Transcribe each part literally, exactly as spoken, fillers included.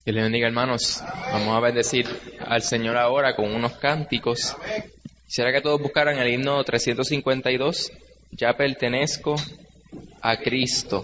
Que les bendiga, hermanos. Vamos a bendecir al Señor ahora con unos cánticos. Quisiera que todos buscaran el himno trescientos cincuenta y dos. Ya pertenezco a Cristo.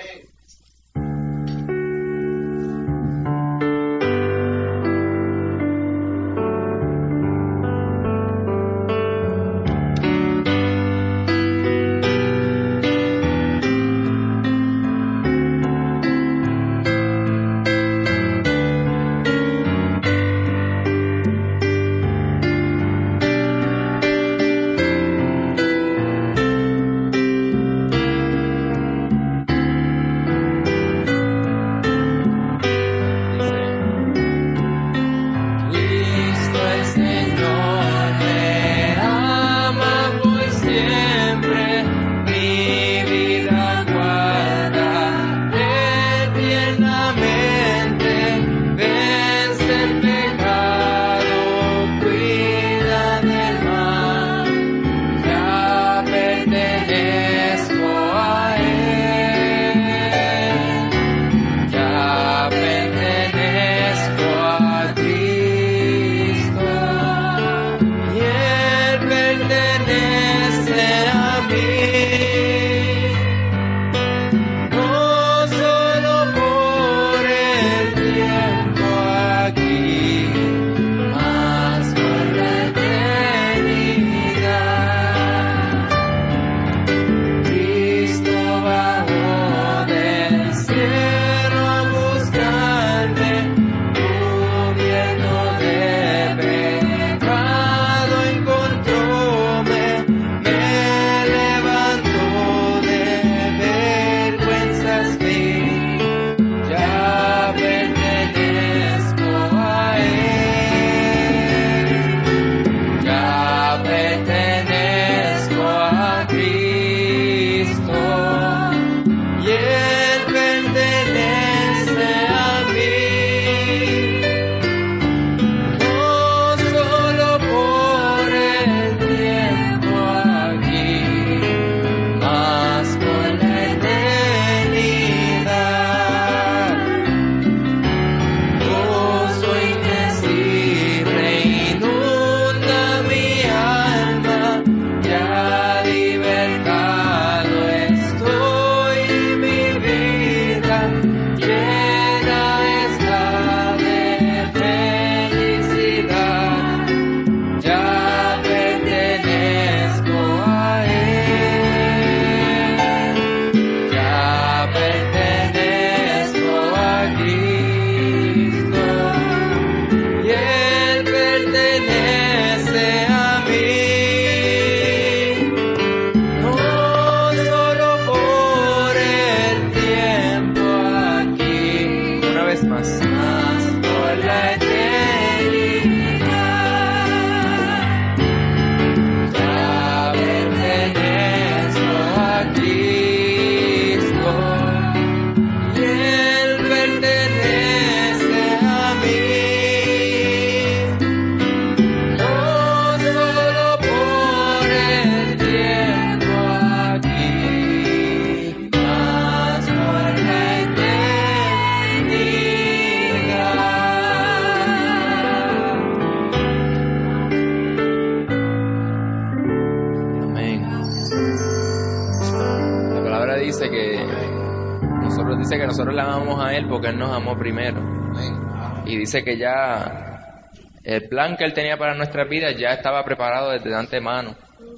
Porque Él nos amó primero. Y dice que ya el plan que Él tenía para nuestras vidas ya estaba preparado desde de antemano.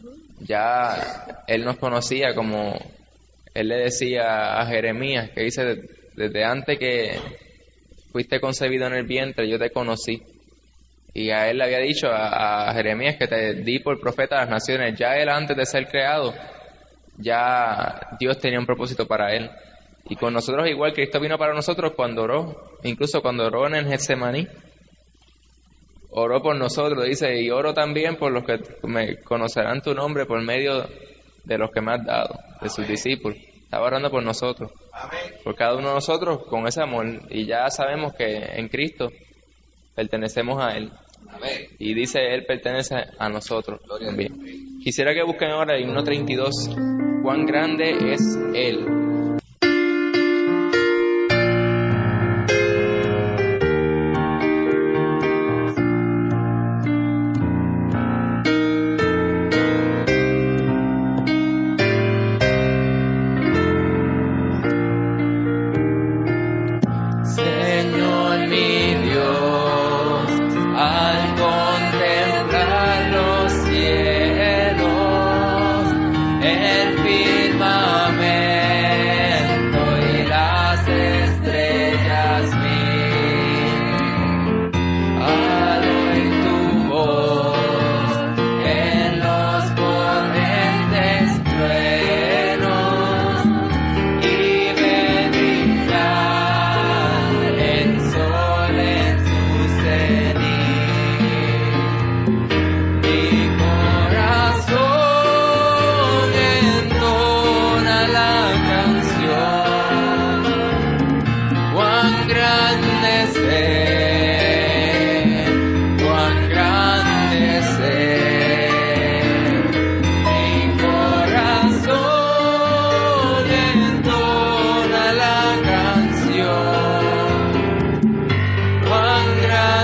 Ya Él nos conocía, como Él le decía a Jeremías, que dice: desde antes que fuiste concebido en el vientre, yo te conocí. Y a Él le había dicho a, a Jeremías que te di por profeta a las naciones. Ya Él, antes de ser creado, ya Dios tenía un propósito para Él. Y con nosotros igual, Cristo vino para nosotros cuando oró, incluso cuando oró en el Getsemaní, oró por nosotros, dice: y oro también por los que me conocerán tu nombre por medio de los que me has dado, de sus discípulos. Estaba orando por nosotros, por cada uno de nosotros con ese amor, y ya sabemos que en Cristo pertenecemos a Él. Y dice: Él pertenece a nosotros también. Quisiera que busquen ahora el himno treinta y dos, cuán grande es Él.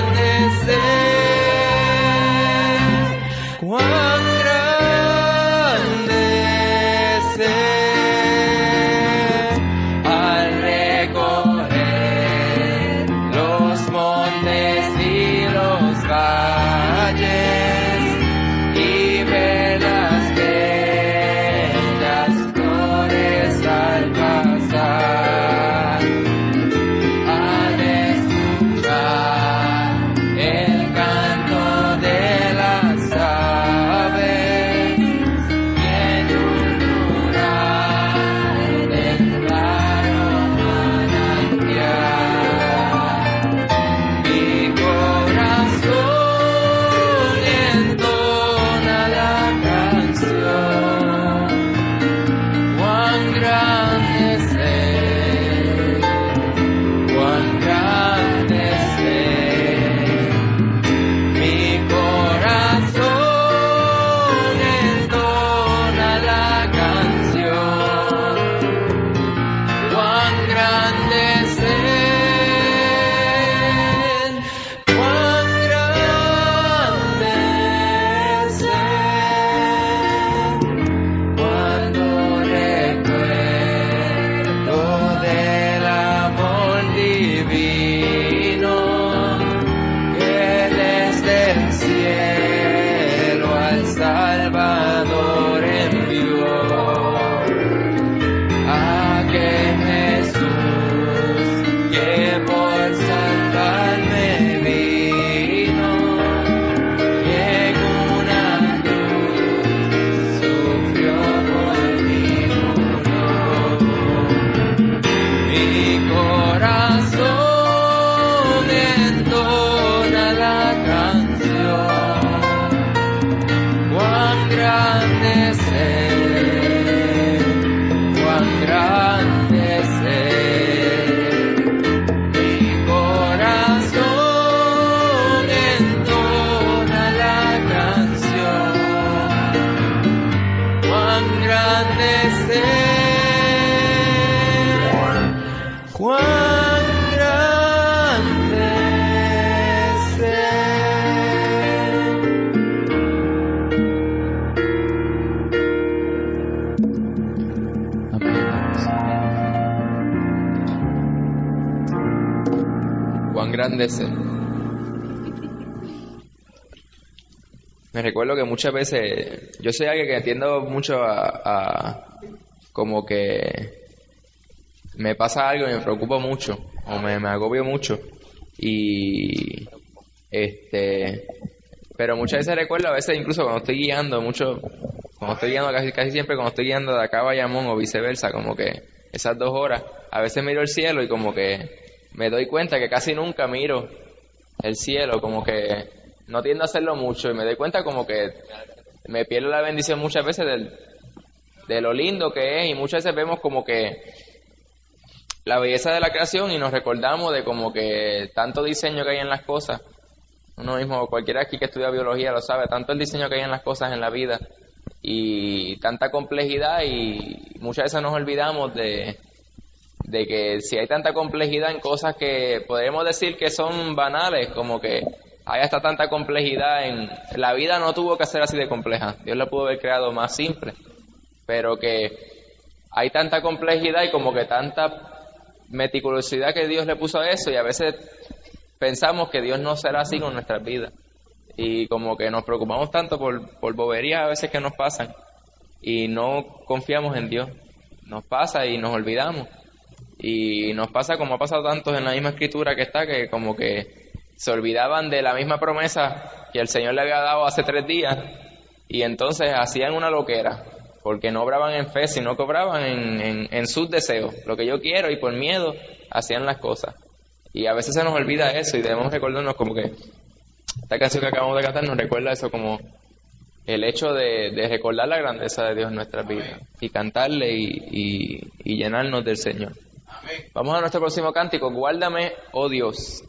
Grande es Él. Me recuerdo que muchas veces yo soy alguien que atiendo mucho a, a como que me pasa algo y me preocupa mucho o me, me agobio mucho y este pero muchas veces recuerdo, a veces incluso cuando estoy guiando mucho, cuando estoy guiando casi, casi siempre cuando estoy guiando de acá a Bayamón o viceversa, como que esas dos horas, a veces miro el cielo y como que me doy cuenta que casi nunca miro el cielo, como que no tiendo a hacerlo mucho y me doy cuenta como que me pierdo la bendición muchas veces del, de lo lindo que es y muchas veces vemos como que la belleza de la creación y nos recordamos de como que tanto diseño que hay en las cosas. Uno mismo, cualquiera aquí que estudia biología lo sabe, tanto el diseño que hay en las cosas en la vida y tanta complejidad y muchas veces nos olvidamos de de que si hay tanta complejidad en cosas que podríamos decir que son banales, como que hay hasta tanta complejidad en... La vida no tuvo que ser así de compleja, Dios la pudo haber creado más simple, pero que hay tanta complejidad y como que tanta meticulosidad que Dios le puso a eso y a veces pensamos que Dios no será así con nuestras vidas y como que nos preocupamos tanto por, por boberías a veces que nos pasan y no confiamos en Dios, nos pasa y nos olvidamos. Y nos pasa como ha pasado tantos en la misma escritura que está, que como que se olvidaban de la misma promesa que el Señor le había dado hace tres días y entonces hacían una loquera, porque no obraban en fe, sino que obraban en, en, en sus deseos, lo que yo quiero, y por miedo hacían las cosas. Y a veces se nos olvida eso y debemos recordarnos como que esta canción que acabamos de cantar nos recuerda eso, como el hecho de, de recordar la grandeza de Dios en nuestras vidas y cantarle y, y, y llenarnos del Señor. Vamos a nuestro próximo cántico, Guárdame, oh Dios.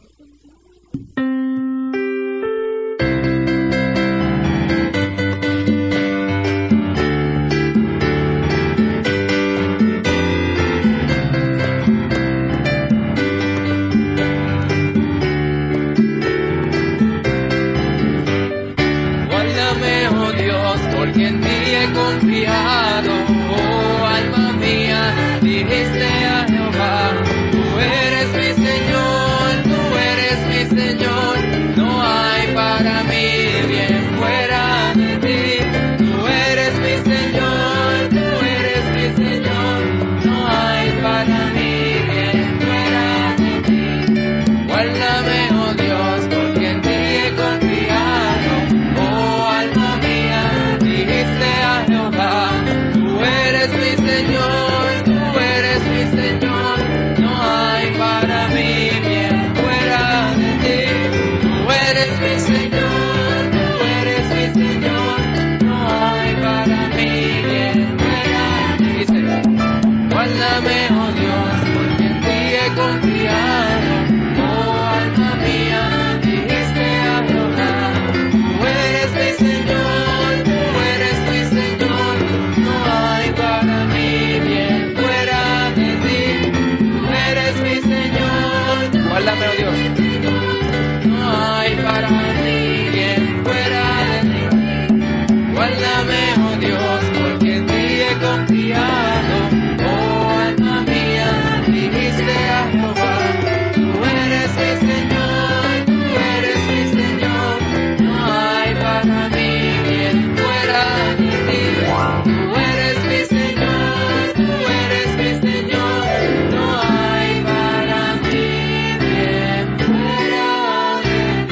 confiado. Oh, alma mía, dijiste a Jehová, tú eres mi Señor, tú eres mi Señor, no hay para mí bien fuera de ti. Tú eres mi Señor, tú eres mi Señor, no hay para mí bien fuera de ti. Guárdame, oh Dios, porque en ti he confiado. Oh, alma mía, dijiste a Jehová, tú eres mi Señor, tú eres mi Señor, no hay para mí bien fuera de ti. Tú eres mi Señor, tú eres mi Señor, no hay para mí bien fuera de ti. Dice, guárdame, oh Dios, porque en ti he confiado. Oh, alma mía, dijiste a Jehová, tú eres mi Señor, tú eres mi Señor, no hay para mí bien fuera de ti. Tú eres mi Señor, guárdame, oh Dios, no hay para mí bien fuera de ti. Guárdame, oh Dios, porque en ti he confiado. Oh, alma mía, dijiste a Jehová, tú eres mi Señor, tú eres mi Señor, no hay para mí bien fuera de ti. Tú eres mi Señor, tú eres mi Señor, no hay para mí bien fuera de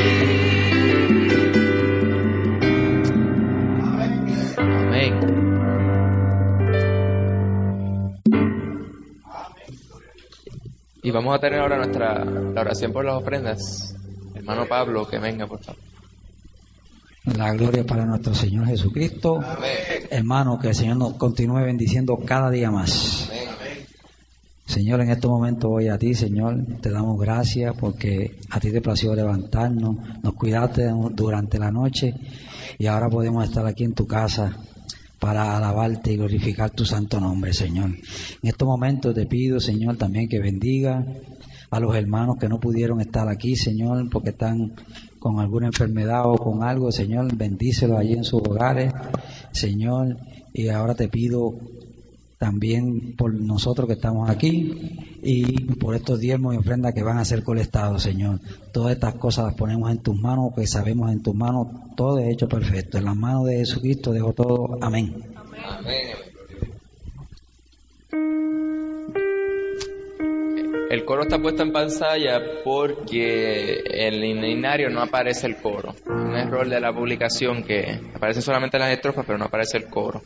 ti. Amén. Y vamos a tener ahora nuestra la oración por las ofrendas. Hermano Pablo, que venga, por favor. La gloria para nuestro Señor Jesucristo. Amén. Hermano, que el Señor nos continúe bendiciendo cada día más. Amén. Señor, en este momento voy a ti, Señor, te damos gracias porque a ti te plació levantarnos, nos cuidaste durante la noche y ahora podemos estar aquí en tu casa para alabarte y glorificar tu santo nombre, Señor. En estos momentos te pido, Señor, también que bendiga a los hermanos que no pudieron estar aquí, Señor, porque están con alguna enfermedad o con algo, Señor, bendícelos allí en sus hogares, Señor, y ahora te pido también por nosotros que estamos aquí y por estos diezmos y ofrendas que van a ser colectados, Señor. Todas estas cosas las ponemos en tus manos, porque sabemos en tus manos todo es hecho perfecto. En las manos de Jesucristo dejo todo. Amén. Amén. El coro está puesto en pantalla porque en el himnario no aparece el coro. Un error de la publicación que aparece solamente las estrofas, pero no aparece el coro.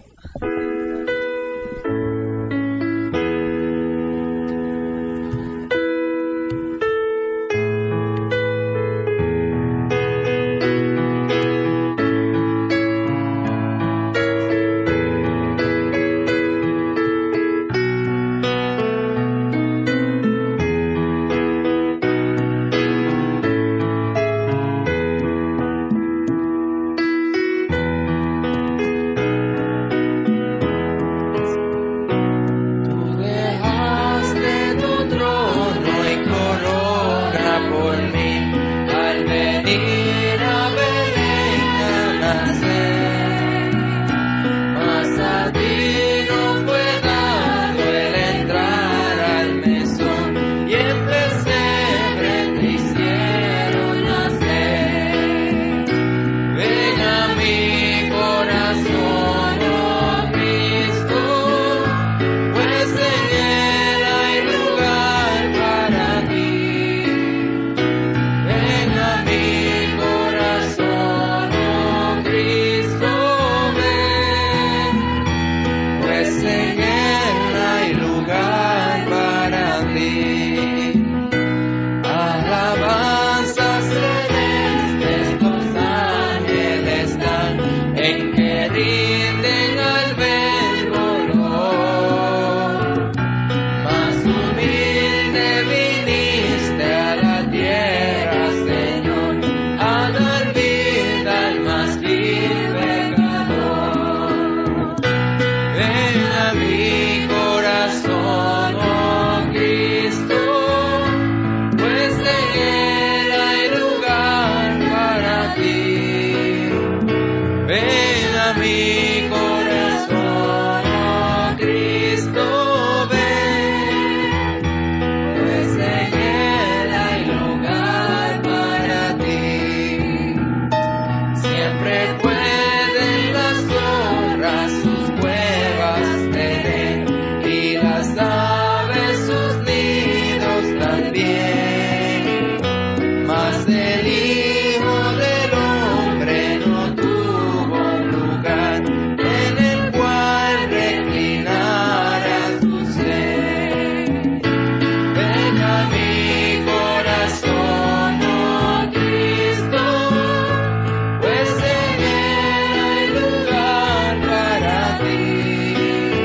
del Hijo del Hombre no tuvo un lugar en el cual reclinara su ser. Venga mi corazón, oh Cristo, pues en él hay lugar para ti.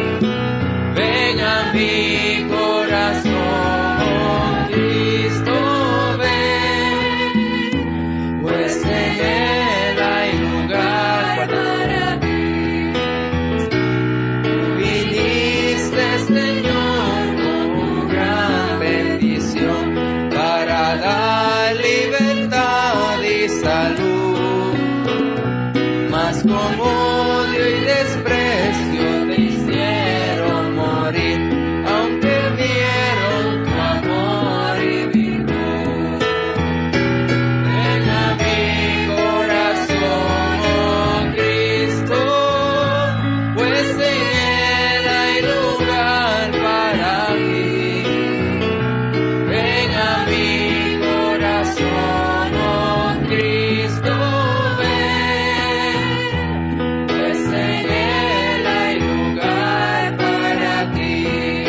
Venga mi corazón, oh Cristo, ven, pues en él hay lugar para ti. Viniste, Señor, con gran bendición para dar libertad y salud, mas con odio y desprecio te hicieron morir, aunque vieron tu amor y virtud. Ven a mi corazón, oh Cristo, pues en él hay lugar para mí. Ven a mi corazón, oh Cristo, ven, pues en él hay lugar para ti.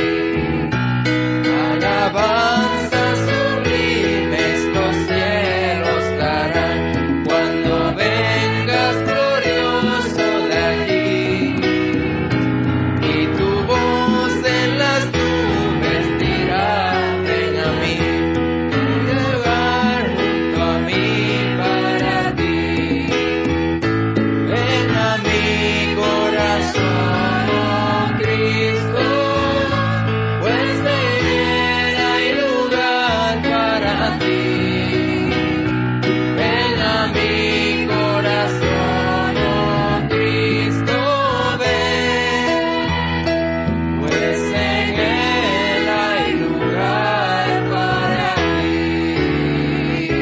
Alabanzas sublimes los cielos darán cuando vengas glorioso de allí, y tu voz en las nubes dirá: ven a mí, un lugar junto a mí para ti. Ven a mi corazón, oh Cristo, pues en él hay lugar para ti. Ven a mi corazón, oh Cristo, ven, pues en él hay lugar para ti.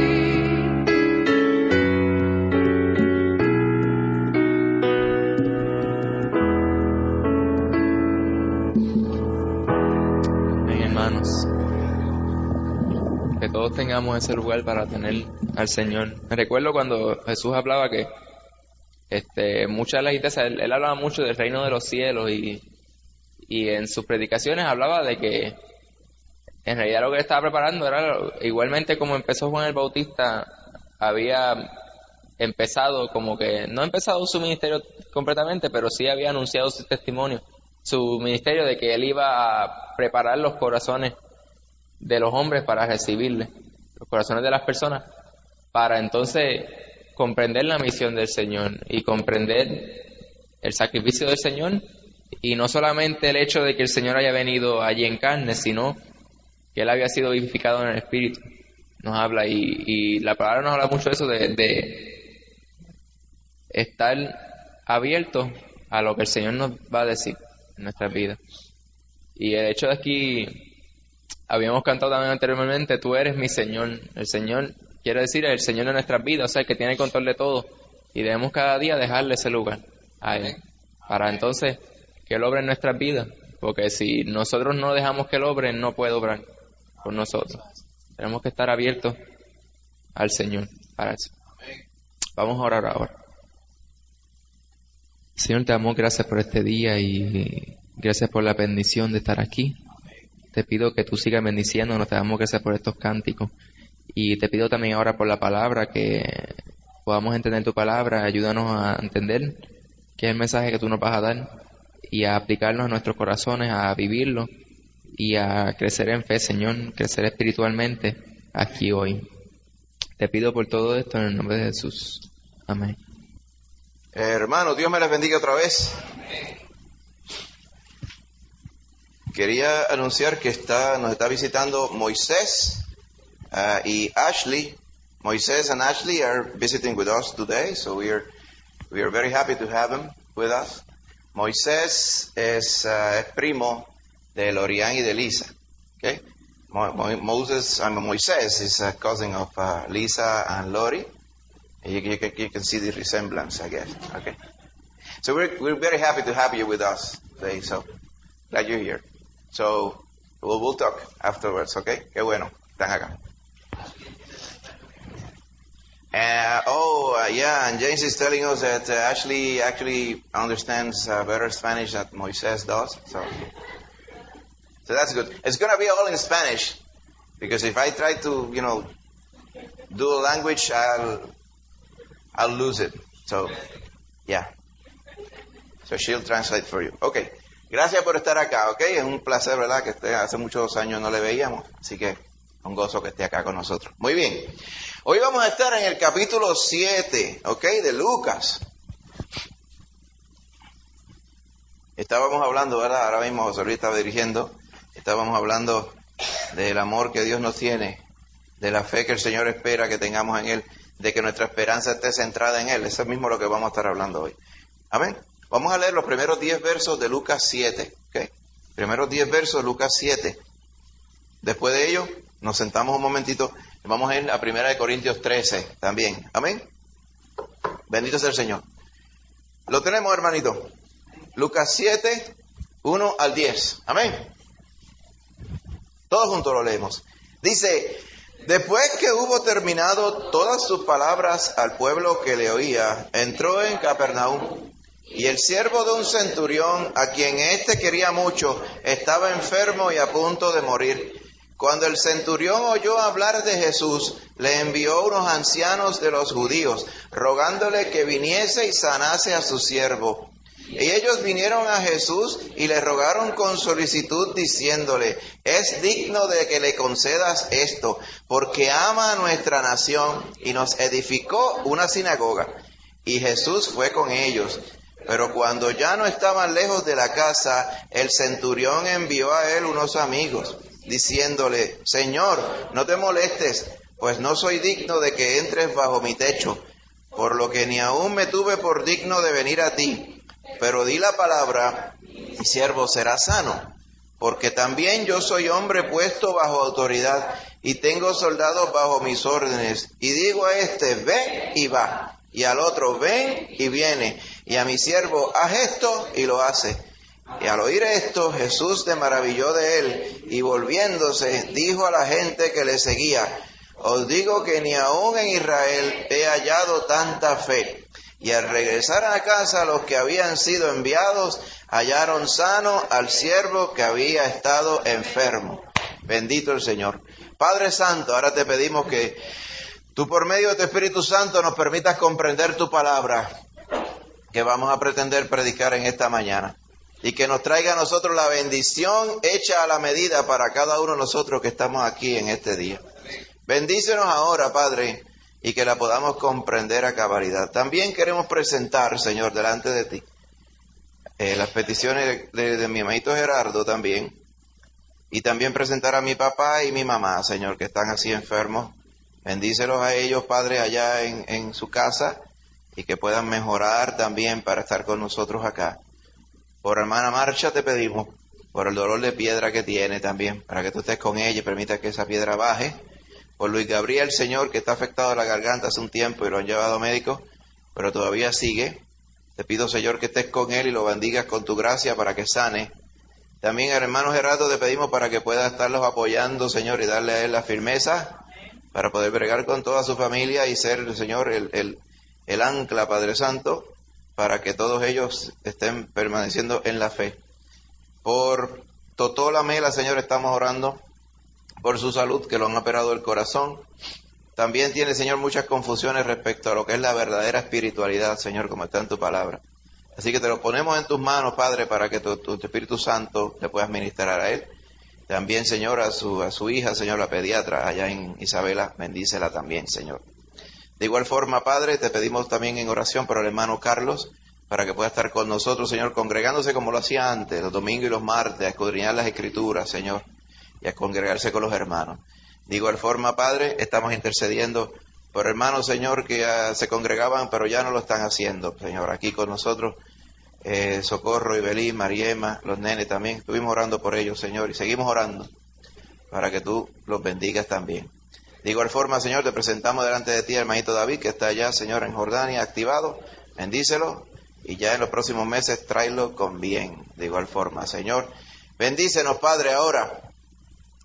Amén, hermanos. Que todos tengamos ese lugar para tener al Señor. Me recuerdo cuando Jesús hablaba que este, muchas de las iglesias, él, él hablaba mucho del reino de los cielos y, y en sus predicaciones hablaba de que en realidad lo que él estaba preparando era igualmente como empezó Juan el Bautista, había empezado como que, no ha empezado su ministerio completamente, pero sí había anunciado su testimonio, su ministerio, de que él iba a preparar los corazones de los hombres para recibirle, los corazones de las personas, para entonces comprender la misión del Señor y comprender el sacrificio del Señor, y no solamente el hecho de que el Señor haya venido allí en carne, sino que él había sido vivificado en el Espíritu. Nos habla, y, y la palabra nos habla mucho de eso, de, de estar abiertos a lo que el Señor nos va a decir en nuestras vidas. Y el hecho de aquí, habíamos cantado también anteriormente, tú eres mi Señor. El Señor quiere decir el Señor de nuestras vidas, o sea, el que tiene el control de todo, y debemos cada día dejarle ese lugar a Él, para entonces que Él obre en nuestras vidas, porque si nosotros no dejamos que Él obre, no puede obrar por nosotros. Tenemos que estar abiertos al Señor para eso. Vamos a orar ahora. Señor, te damos gracias por este día y gracias por la bendición de estar aquí. Te pido que tú sigas bendiciéndonos, te damos gracias por estos cánticos. Y te pido también ahora por la palabra, que podamos entender tu palabra. Ayúdanos a entender qué es el mensaje que tú nos vas a dar y a aplicarlo a nuestros corazones, a vivirlo y a crecer en fe, Señor, crecer espiritualmente aquí hoy. Te pido por todo esto en el nombre de Jesús. Amén. Hermanos, Dios me les bendiga otra vez. Quería anunciar que está, nos está visitando Moisés uh, y Ashley. Moisés and Ashley are visiting with us today, so we are we are very happy to have them with us. Moisés es, uh, es primo de Lorian y de Lisa. Okay? Mo, Mo, Moses, I mean, Moisés is a cousin of uh, Lisa and Lori. You, you, you can see the resemblance, I guess. Okay. So we're we're very happy to have you with us today. So glad you're here. So we'll we'll talk afterwards. Okay. Qué bueno. Están acá. Uh, oh, uh, yeah, and James is telling us that uh, Ashley actually understands uh, better Spanish than Moises does. So, so that's good. It's going to be all in Spanish, because if I try to, you know, do a language, I'll, I'll lose it. So, yeah. So she'll translate for you. Okay. Gracias por estar acá, ¿ok? Es un placer, ¿verdad? Que esté, hace muchos años no le veíamos, así que un gozo que esté acá con nosotros. Muy bien. Hoy vamos a estar en el capítulo siete, ¿ok? De Lucas. Estábamos hablando, ¿verdad? Ahora mismo José Luis estaba dirigiendo. Estábamos hablando del amor que Dios nos tiene, de la fe que el Señor espera que tengamos en Él, de que nuestra esperanza esté centrada en Él. Eso es mismo lo que vamos a estar hablando hoy. Amén. Vamos a leer los primeros diez versos de Lucas siete. ¿Okay? Primeros diez versos de Lucas siete. Después de ello, nos sentamos un momentito y vamos a ir a primera de Corintios trece también. Amén. Bendito sea el Señor. Lo tenemos, hermanito. Lucas siete, uno al diez. Amén. Todos juntos lo leemos. Dice: después que hubo terminado todas sus palabras al pueblo que le oía, entró en Capernaum. Y el siervo de un centurión, a quien éste quería mucho, estaba enfermo y a punto de morir. Cuando el centurión oyó hablar de Jesús, le envió unos ancianos de los judíos, rogándole que viniese y sanase a su siervo. Y ellos vinieron a Jesús y le rogaron con solicitud, diciéndole: es digno de que le concedas esto, porque ama a nuestra nación y nos edificó una sinagoga. Y Jesús fue con ellos. Pero cuando ya no estaban lejos de la casa, el centurión envió a él unos amigos, diciéndole: Señor, no te molestes, pues no soy digno de que entres bajo mi techo, por lo que ni aún me tuve por digno de venir a ti. Pero di la palabra, mi siervo será sano, porque también yo soy hombre puesto bajo autoridad, y tengo soldados bajo mis órdenes, y digo a este: ve y va, y al otro: ven y viene, y a mi siervo: haz esto, y lo hace. Y al oír esto, Jesús se maravilló de él, y volviéndose, dijo a la gente que le seguía: os digo que ni aún en Israel he hallado tanta fe. Y al regresar a casa, los que habían sido enviados hallaron sano al siervo que había estado enfermo. Bendito el Señor. Padre Santo, ahora te pedimos que tú, por medio de tu Espíritu Santo, nos permitas comprender tu palabra que vamos a pretender predicar en esta mañana, y que nos traiga a nosotros la bendición hecha a la medida para cada uno de nosotros que estamos aquí en este día. Bendícenos ahora, Padre, y que la podamos comprender a cabalidad. También queremos presentar, Señor, delante de ti, eh, las peticiones de, de, de mi hermanito Gerardo también, y también presentar a mi papá y mi mamá, Señor, que están así enfermos. Bendícelos a ellos, Padre, allá en, en su casa, y que puedan mejorar también para estar con nosotros acá. Por hermana Marcha te pedimos, por el dolor de piedra que tiene también, para que tú estés con ella y permita que esa piedra baje. Por Luis Gabriel, Señor, que está afectado a la garganta hace un tiempo y lo han llevado a médico, pero todavía sigue. Te pido, Señor, que estés con él y lo bendigas con tu gracia para que sane. También al hermano Gerardo te pedimos para que pueda estarlos apoyando, Señor, y darle a él la firmeza para poder bregar con toda su familia y ser, Señor, el, el, el ancla, Padre Santo, para que todos ellos estén permaneciendo en la fe. Por Totó Lamela, Señor, estamos orando por su salud, que lo han operado el corazón. También tiene, Señor, muchas confusiones respecto a lo que es la verdadera espiritualidad, Señor, como está en tu palabra. Así que te lo ponemos en tus manos, Padre, para que tu, tu, tu Espíritu Santo le puedas ministrar a él. También, Señor, a su, a su hija, Señor, la pediatra, allá en Isabela, bendícela también, Señor. De igual forma, Padre, te pedimos también en oración por el hermano Carlos, para que pueda estar con nosotros, Señor, congregándose como lo hacía antes, los domingos y los martes, a escudriñar las Escrituras, Señor, y a congregarse con los hermanos. De igual forma, Padre, estamos intercediendo por hermanos, Señor, que uh, se congregaban, pero ya no lo están haciendo, Señor. Aquí con nosotros, eh, Socorro, Ibelí, Mariema, los nenes también. Estuvimos orando por ellos, Señor, y seguimos orando para que tú los bendigas también. De igual forma, Señor, te presentamos delante de ti al hermanito David, que está allá, Señor, en Jordania, activado. Bendícelo, y ya en los próximos meses tráelo con bien. De igual forma, Señor, bendícenos, Padre, ahora.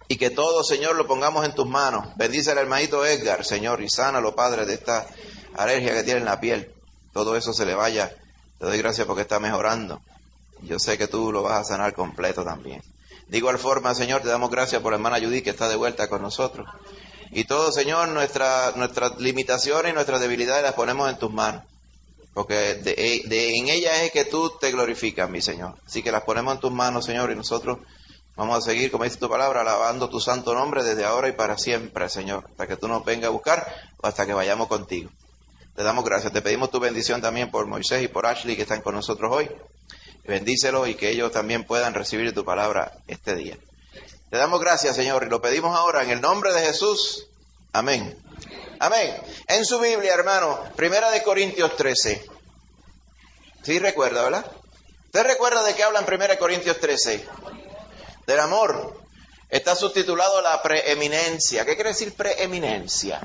Y que todo, Señor, lo pongamos en tus manos. Bendice al hermanito Edgar, Señor, y sánalo, Padre, de esta alergia que tiene en la piel. Todo eso se le vaya. Te doy gracias porque está mejorando. Yo sé que tú lo vas a sanar completo también. De igual forma, Señor, te damos gracias por la hermana Judy que está de vuelta con nosotros. Y todo, Señor, nuestra, nuestras limitaciones y nuestras debilidades las ponemos en tus manos. Porque de, de, en ellas es que tú te glorificas, mi Señor. Así que las ponemos en tus manos, Señor, y nosotros vamos a seguir, como dice tu palabra, alabando tu santo nombre desde ahora y para siempre, Señor. Hasta que tú nos vengas a buscar o hasta que vayamos contigo. Te damos gracias. Te pedimos tu bendición también por Moisés y por Ashley que están con nosotros hoy. Bendícelos y que ellos también puedan recibir tu palabra este día. Te damos gracias, Señor, y lo pedimos ahora en el nombre de Jesús. Amén. Amén. En su Biblia, hermano, Primera de Corintios trece. Sí recuerda, ¿verdad? ¿Usted recuerda de qué habla en Primera de Corintios trece? Del amor. Está subtitulado la preeminencia. ¿Qué quiere decir preeminencia?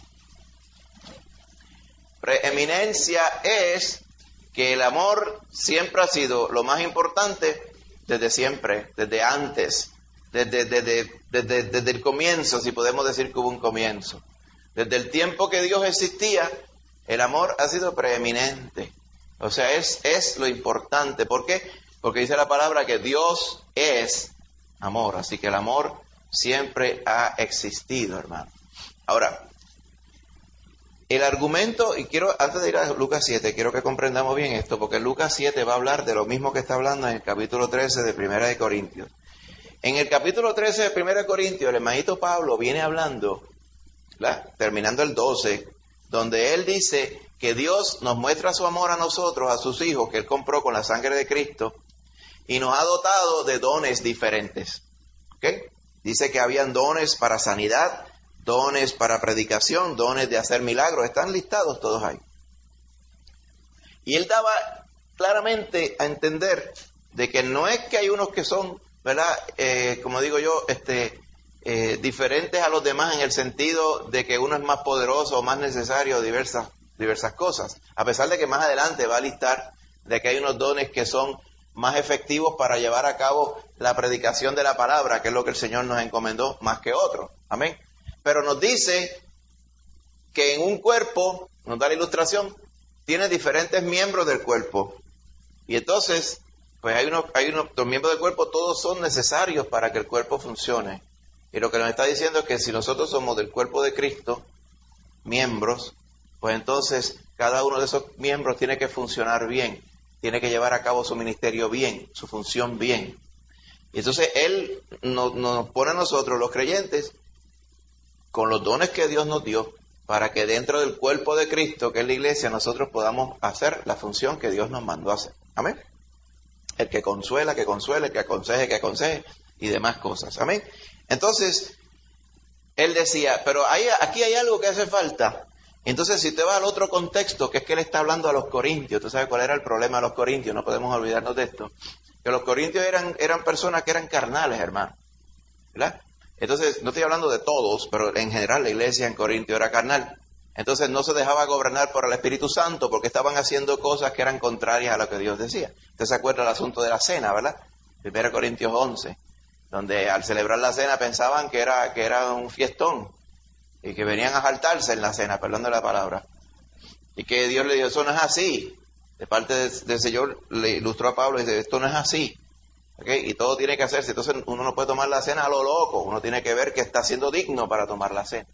Preeminencia es que el amor siempre ha sido lo más importante desde siempre, desde antes, desde, desde, desde, desde el comienzo, si podemos decir que hubo un comienzo. Desde el tiempo que Dios existía, el amor ha sido preeminente. O sea, es, es lo importante. ¿Por qué? Porque dice la palabra que Dios es amor. Así que el amor siempre ha existido, hermano. Ahora, el argumento, y quiero, antes de ir a Lucas siete, quiero que comprendamos bien esto, porque Lucas siete va a hablar de lo mismo que está hablando en el capítulo trece de Primera de Corintios. En el capítulo trece de Primera de Corintios, el hermanito Pablo viene hablando, ¿verdad?, terminando el doce, donde él dice que Dios nos muestra su amor a nosotros, a sus hijos, que él compró con la sangre de Cristo, y nos ha dotado de dones diferentes. ¿Okay? Dice que habían dones para sanidad, dones para predicación, dones de hacer milagros, están listados todos ahí. Y él daba claramente a entender de que no es que hay unos que son, ¿verdad?, eh, como digo yo, este, eh, diferentes a los demás en el sentido de que uno es más poderoso o más necesario, diversas, diversas cosas. A pesar de que más adelante va a listar de que hay unos dones que son más efectivos para llevar a cabo la predicación de la palabra, que es lo que el Señor nos encomendó más que otros. Amén. Pero nos dice que en un cuerpo, nos da la ilustración, tiene diferentes miembros del cuerpo. Y entonces, pues hay unos, hay unos, los miembros del cuerpo, todos son necesarios para que el cuerpo funcione. Y lo que nos está diciendo es que si nosotros somos del cuerpo de Cristo, miembros, pues entonces cada uno de esos miembros tiene que funcionar bien, tiene que llevar a cabo su ministerio bien, su función bien. Y entonces Él nos, nos pone a nosotros, los creyentes, con los dones que Dios nos dio, para que dentro del cuerpo de Cristo, que es la iglesia, nosotros podamos hacer la función que Dios nos mandó a hacer. Amén. El que consuela, que consuele, el que aconseje, que aconseje, y demás cosas. Amén. Entonces, él decía, pero hay, aquí hay algo que hace falta. Entonces, si te vas al otro contexto, que es que él está hablando a los corintios, ¿tú sabes cuál era el problema de los corintios? No podemos olvidarnos de esto. Que los corintios eran, eran personas que eran carnales, hermano. ¿Verdad? Entonces, no estoy hablando de todos, pero en general la iglesia en Corintio era carnal. Entonces no se dejaba gobernar por el Espíritu Santo porque estaban haciendo cosas que eran contrarias a lo que Dios decía. Usted se acuerda del asunto de la cena, ¿verdad? Primera Corintios once, donde al celebrar la cena pensaban que era, que era un fiestón y que venían a jaltarse en la cena, perdón de la palabra. Y que Dios le dijo, eso no es así. De parte del Señor le ilustró a Pablo y dice, esto no es así. ¿Okay? Y todo tiene que hacerse. Entonces uno no puede tomar la cena a lo loco. Uno tiene que ver que está siendo digno para tomar la cena.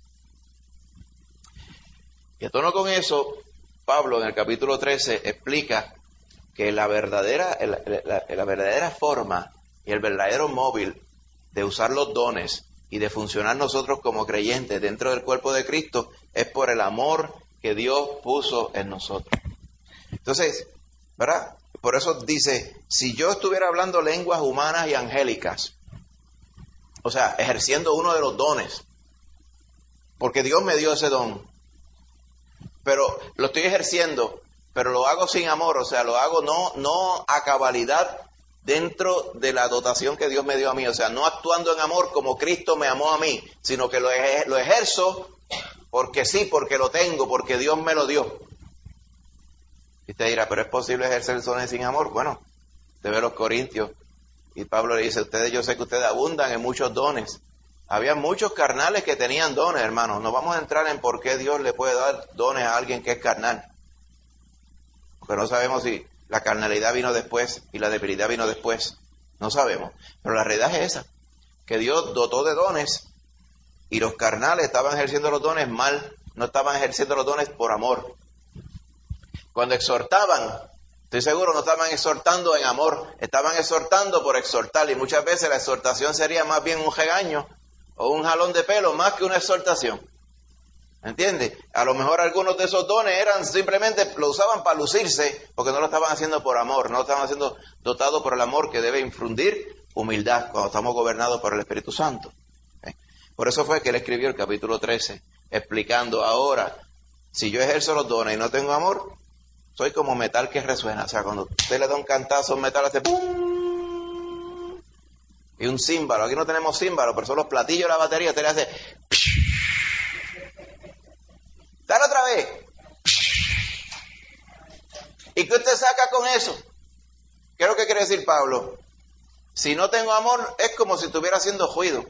Y a tono con eso, Pablo en el capítulo trece explica que la verdadera, la, la, la verdadera forma y el verdadero móvil de usar los dones y de funcionar nosotros como creyentes dentro del cuerpo de Cristo es por el amor que Dios puso en nosotros. Entonces, ¿verdad? Por eso dice, si yo estuviera hablando lenguas humanas y angélicas, o sea, ejerciendo uno de los dones, porque Dios me dio ese don, pero lo estoy ejerciendo, pero lo hago sin amor, o sea, lo hago no, no a cabalidad dentro de la dotación que Dios me dio a mí, o sea, no actuando en amor como Cristo me amó a mí, sino que lo, ej- lo ejerzo porque sí, porque lo tengo, porque Dios me lo dio. Y usted dirá, ¿pero es posible ejercer dones sin amor? Bueno, usted ve los Corintios y Pablo le dice, ustedes, yo sé que ustedes abundan en muchos dones, Había muchos carnales que tenían dones, hermanos. No vamos a entrar en por qué Dios le puede dar dones a alguien que es carnal. Porque no sabemos si la carnalidad vino después y la debilidad vino después. No sabemos. Pero la realidad es esa, que Dios dotó de dones y los carnales estaban ejerciendo los dones mal, no estaban ejerciendo los dones por amor. Cuando exhortaban, estoy seguro, no estaban exhortando en amor, estaban exhortando por exhortar, y muchas veces la exhortación sería más bien un regaño o un jalón de pelo más que una exhortación. ¿Entiendes? A lo mejor algunos de esos dones eran simplemente, lo usaban para lucirse, porque no lo estaban haciendo por amor, no lo estaban haciendo dotado por el amor que debe infundir humildad cuando estamos gobernados por el Espíritu Santo. ¿Eh? Por eso fue que él escribió el capítulo trece, explicando ahora, si yo ejerzo los dones y no tengo amor, soy como metal que resuena. O sea, cuando usted le da un cantazo a un metal, hace ¡pum! Y un címbalo, aquí no tenemos címbalo, pero son los platillos de la batería, usted le hace dale otra vez. ¿Y qué usted saca con eso? ¿Qué es lo que quiere decir Pablo? Si no tengo amor, es como si estuviera haciendo ruido.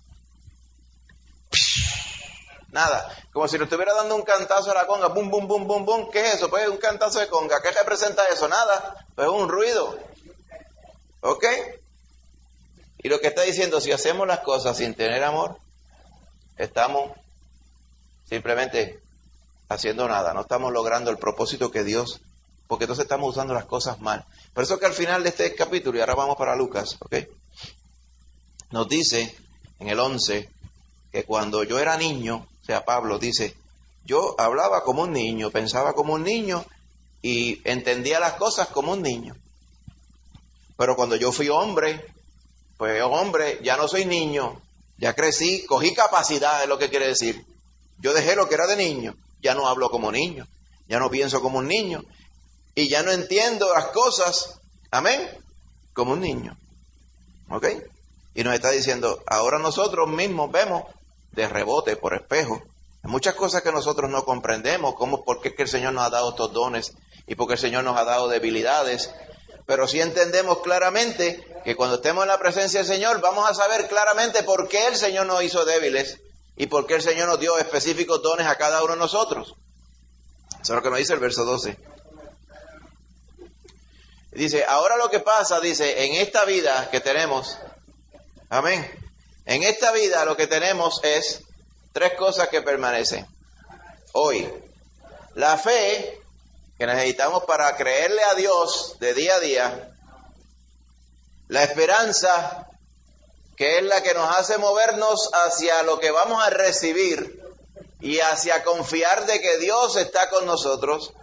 Nada, como si le estuviera dando un cantazo a la conga, bum, bum, bum, bum, bum. ¿Qué es eso? Pues un cantazo de conga. ¿Qué representa eso? Nada, pues un ruido. ¿Ok? Y lo que está diciendo, si hacemos las cosas sin tener amor, estamos simplemente haciendo nada, no estamos logrando el propósito que Dios, porque entonces estamos usando las cosas mal. Por eso que al final de este capítulo, y ahora vamos para Lucas, ¿ok? Nos dice en el once que cuando yo era niño, o sea, Pablo dice, yo hablaba como un niño, pensaba como un niño y entendía las cosas como un niño. Pero cuando yo fui hombre, pues hombre, ya no soy niño, ya crecí, cogí capacidad, es lo que quiere decir. Yo dejé lo que era de niño. Ya no hablo como niño, ya no pienso como un niño, y ya no entiendo las cosas, amén, como un niño. ¿Ok? Y nos está diciendo, ahora nosotros mismos vemos de rebote, por espejo, muchas cosas que nosotros no comprendemos, como por qué es que el Señor nos ha dado estos dones, y por qué el Señor nos ha dado debilidades, pero sí entendemos claramente que cuando estemos en la presencia del Señor, vamos a saber claramente por qué el Señor nos hizo débiles, y por qué el Señor nos dio específicos dones a cada uno de nosotros. Eso es lo que nos dice el verso doce. Dice, ahora lo que pasa, dice, en esta vida que tenemos, amén, en esta vida lo que tenemos es tres cosas que permanecen. Hoy, la fe que necesitamos para creerle a Dios de día a día, la esperanza que es la que nos hace movernos hacia lo que vamos a recibir y hacia confiar de que Dios está con nosotros.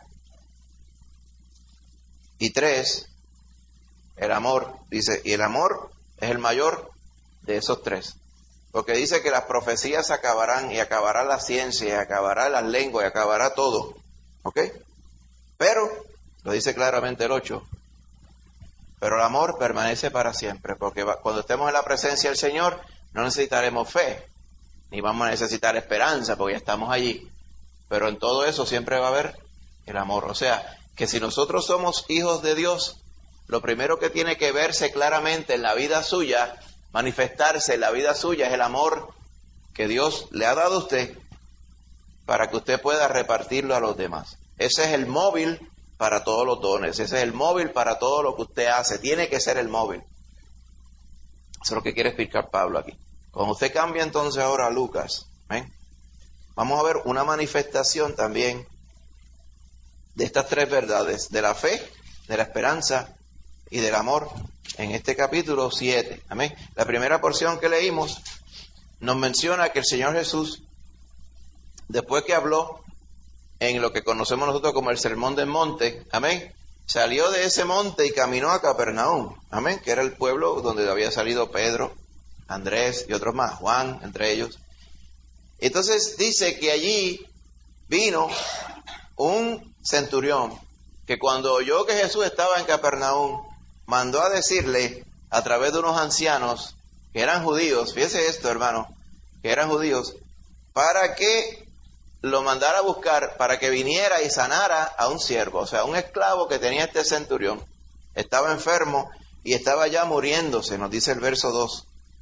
Y tres, el amor. Dice, y el amor es el mayor de esos tres. Porque dice que las profecías acabarán, y acabará la ciencia, y acabará las lenguas, y acabará todo. ¿Ok? Pero, lo dice claramente el ocho, pero el amor permanece para siempre, porque cuando estemos en la presencia del Señor, no necesitaremos fe, ni vamos a necesitar esperanza, porque ya estamos allí. Pero en todo eso siempre va a haber el amor. O sea, que si nosotros somos hijos de Dios, lo primero que tiene que verse claramente en la vida suya, manifestarse en la vida suya, es el amor que Dios le ha dado a usted, para que usted pueda repartirlo a los demás. Ese es el móvil para todos los dones, ese es el móvil para todo lo que usted hace, tiene que ser el móvil. Eso es lo que quiere explicar Pablo aquí. Cuando usted cambia entonces ahora a Lucas, ¿ven? Vamos a ver una manifestación también de estas tres verdades, de la fe, de la esperanza y del amor, en este capítulo siete. Amén. La primera porción que leímos nos menciona que el Señor Jesús, después que habló en lo que conocemos nosotros como el Sermón del Monte, amén, salió de ese monte y caminó a Capernaum, amén, que era el pueblo donde había salido Pedro, Andrés y otros más, Juan, entre ellos. Entonces dice que allí vino un centurión que cuando oyó que Jesús estaba en Capernaum, mandó a decirle a través de unos ancianos que eran judíos, fíjese esto, hermano, que eran judíos, para que lo mandara a buscar, para que viniera y sanara a un siervo, o sea, un esclavo que tenía este centurión. Estaba enfermo y estaba ya muriéndose, nos dice el verso dos.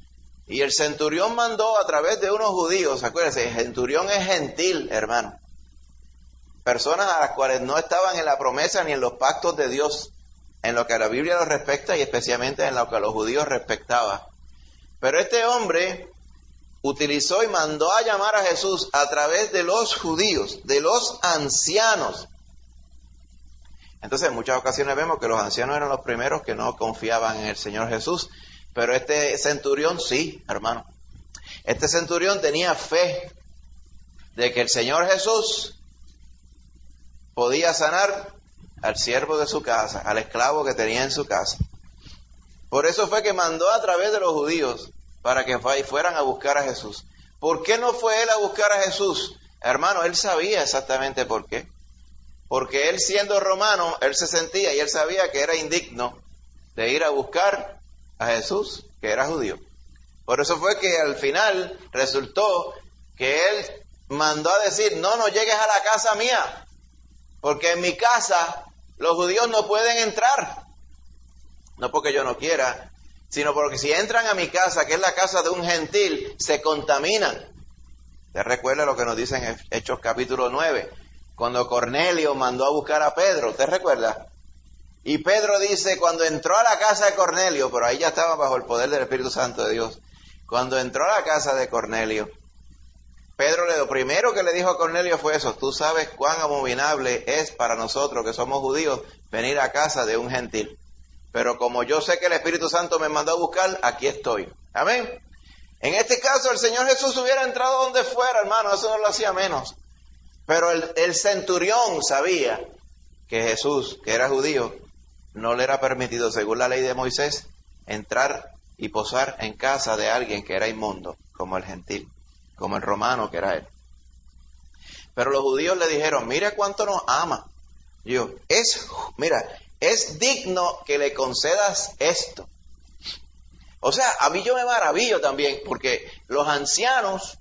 Y el centurión mandó a través de unos judíos, acuérdense, el centurión es gentil, hermano. Personas a las cuales no estaban en la promesa ni en los pactos de Dios, en lo que a la Biblia los respecta y especialmente en lo que a los judíos respectaba. Pero este hombre utilizó y mandó a llamar a Jesús a través de los judíos, de los ancianos. Entonces en muchas ocasiones vemos que los ancianos eran los primeros que no confiaban en el Señor Jesús, pero este centurión sí, hermano. Este centurión tenía fe de que el Señor Jesús podía sanar al siervo de su casa, al esclavo que tenía en su casa. Por eso fue que mandó a través de los judíos para que fueran a buscar a Jesús. ¿Por qué no fue él a buscar a Jesús? Hermano, él sabía exactamente por qué. Porque él, siendo romano, él se sentía y él sabía que era indigno de ir a buscar a Jesús, que era judío. Por eso fue que al final resultó que él mandó a decir: no, no llegues a la casa mía, porque en mi casa los judíos no pueden entrar. No porque yo no quiera, sino porque si entran a mi casa, que es la casa de un gentil, se contaminan. ¿Te recuerda lo que nos dice en Hechos capítulo nueve? Cuando Cornelio mandó a buscar a Pedro, ¿te recuerdas? Y Pedro dice, cuando entró a la casa de Cornelio, pero ahí ya estaba bajo el poder del Espíritu Santo de Dios, cuando entró a la casa de Cornelio, Pedro lo primero que le dijo a Cornelio fue eso: tú sabes cuán abominable es para nosotros que somos judíos venir a casa de un gentil. Pero como yo sé que el Espíritu Santo me mandó a buscar, aquí estoy. Amén. En este caso el Señor Jesús hubiera entrado donde fuera, hermano, eso no lo hacía menos. Pero el, el centurión sabía que Jesús, que era judío, no le era permitido, según la ley de Moisés, entrar y posar en casa de alguien que era inmundo, como el gentil, como el romano que era él. Pero los judíos le dijeron: mira cuánto nos ama. Y yo, es, mira, es digno que le concedas esto. O sea, a mí yo me maravillo también, porque los ancianos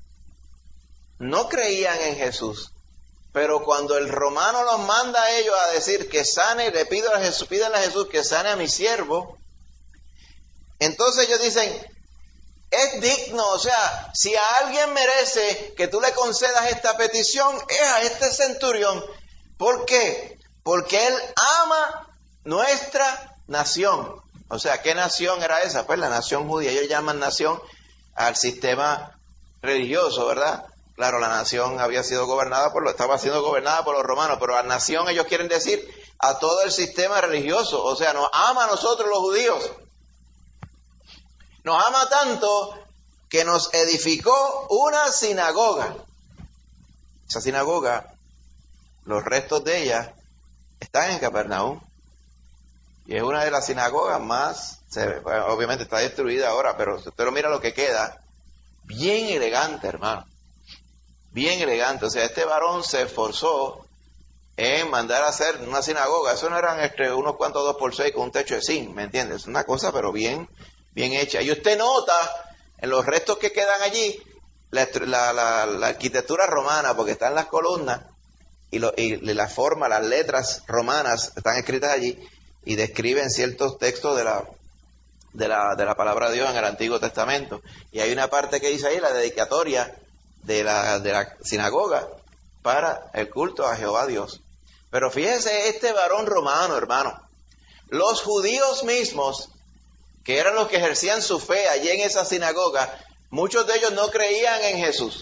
no creían en Jesús. Pero cuando el romano los manda a ellos a decir que sane, le pido a Jesús, pídenle a Jesús que sane a mi siervo, entonces ellos dicen: es digno, o sea, si a alguien merece que tú le concedas esta petición, es a este centurión. ¿Por qué? Porque él ama nuestra nación. O sea, ¿qué nación era esa? Pues la nación judía. Ellos llaman nación al sistema religioso, ¿verdad? Claro, la nación había sido gobernada por lo, estaba siendo gobernada por los romanos, pero a la nación ellos quieren decir a todo el sistema religioso. O sea, nos ama a nosotros los judíos. Nos ama tanto que nos edificó una sinagoga. Esa sinagoga, los restos de ella están en Capernaum. Y es una de las sinagogas más, se, bueno, obviamente está destruida ahora, pero usted lo mira lo que queda. Bien elegante, hermano. Bien elegante. O sea, este varón se esforzó en mandar a hacer una sinagoga. Eso no eran entre unos cuantos dos por seis con un techo de zinc, ¿me entiendes? Es una cosa, pero bien, bien hecha. Y usted nota en los restos que quedan allí la, la, la, la arquitectura romana, porque están las columnas y, lo, y la forma, las letras romanas están escritas allí y describen ciertos textos de la, de la, de la palabra de Dios en el Antiguo Testamento. Y hay una parte que dice ahí, la dedicatoria de la, de la sinagoga para el culto a Jehová Dios. Pero fíjese este varón romano, hermano. Los judíos mismos, que eran los que ejercían su fe allí en esa sinagoga, muchos de ellos no creían en Jesús,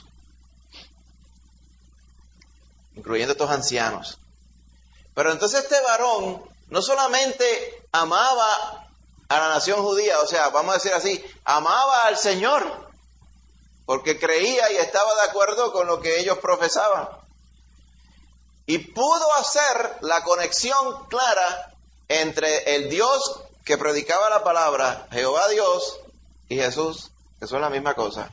incluyendo estos ancianos. Pero entonces este varón no solamente amaba a la nación judía, o sea, vamos a decir así, amaba al Señor, porque creía y estaba de acuerdo con lo que ellos profesaban. Y pudo hacer la conexión clara entre el Dios que predicaba la palabra, Jehová Dios, y Jesús, que son la misma cosa.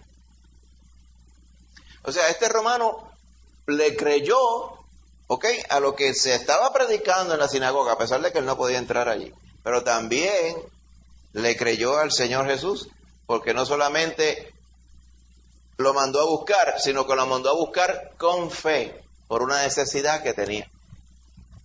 O sea, este romano le creyó, ¿ok?, a lo que se estaba predicando en la sinagoga, a pesar de que él no podía entrar allí. Pero también le creyó al Señor Jesús, porque no solamente lo mandó a buscar, sino que lo mandó a buscar con fe, por una necesidad que tenía.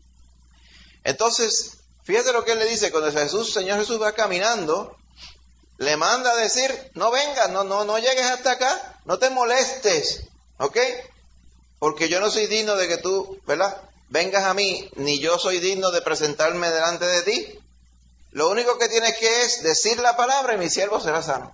Entonces, fíjate lo que él le dice, cuando Jesús, Señor Jesús va caminando, le manda a decir, no vengas, no, no, no llegues hasta acá, no te molestes, ¿ok? Porque yo no soy digno de que tú, ¿verdad?, vengas a mí, ni yo soy digno de presentarme delante de ti. Lo único que tienes que es decir la palabra y mi siervo será sano.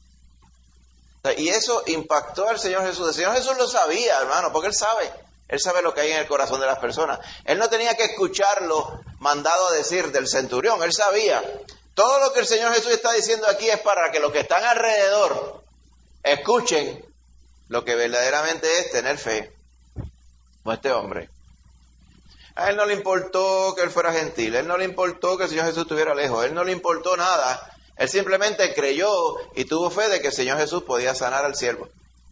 Y eso impactó al Señor Jesús. El Señor Jesús lo sabía, hermano, porque Él sabe. Él sabe lo que hay en el corazón de las personas. Él no tenía que escucharlo mandado a decir del centurión. Él sabía. Todo lo que el Señor Jesús está diciendo aquí es para que los que están alrededor escuchen lo que verdaderamente es tener fe. Como este hombre. A él no le importó que él fuera gentil. A él no le importó que el Señor Jesús estuviera lejos. A él no le importó nada. Él simplemente creyó y tuvo fe de que el Señor Jesús podía sanar al siervo.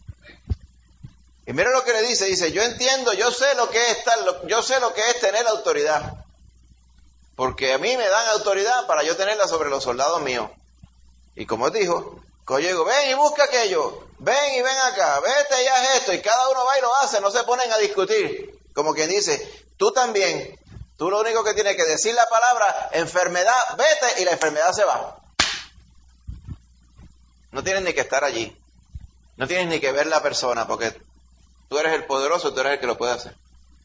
Y mira lo que le dice, dice, yo entiendo, yo sé lo que es estar, yo sé lo que es tener autoridad. Porque a mí me dan autoridad para yo tenerla sobre los soldados míos. Y como dijo, yo digo, ven y busca aquello, ven y ven acá, vete y haz esto, y cada uno va y lo hace, no se ponen a discutir. Como quien dice, tú también, tú lo único que tienes que decir la palabra, enfermedad, vete, y la enfermedad se va. No tienes ni que estar allí, no tienes ni que ver la persona, porque tú eres el poderoso, tú eres el que lo puede hacer.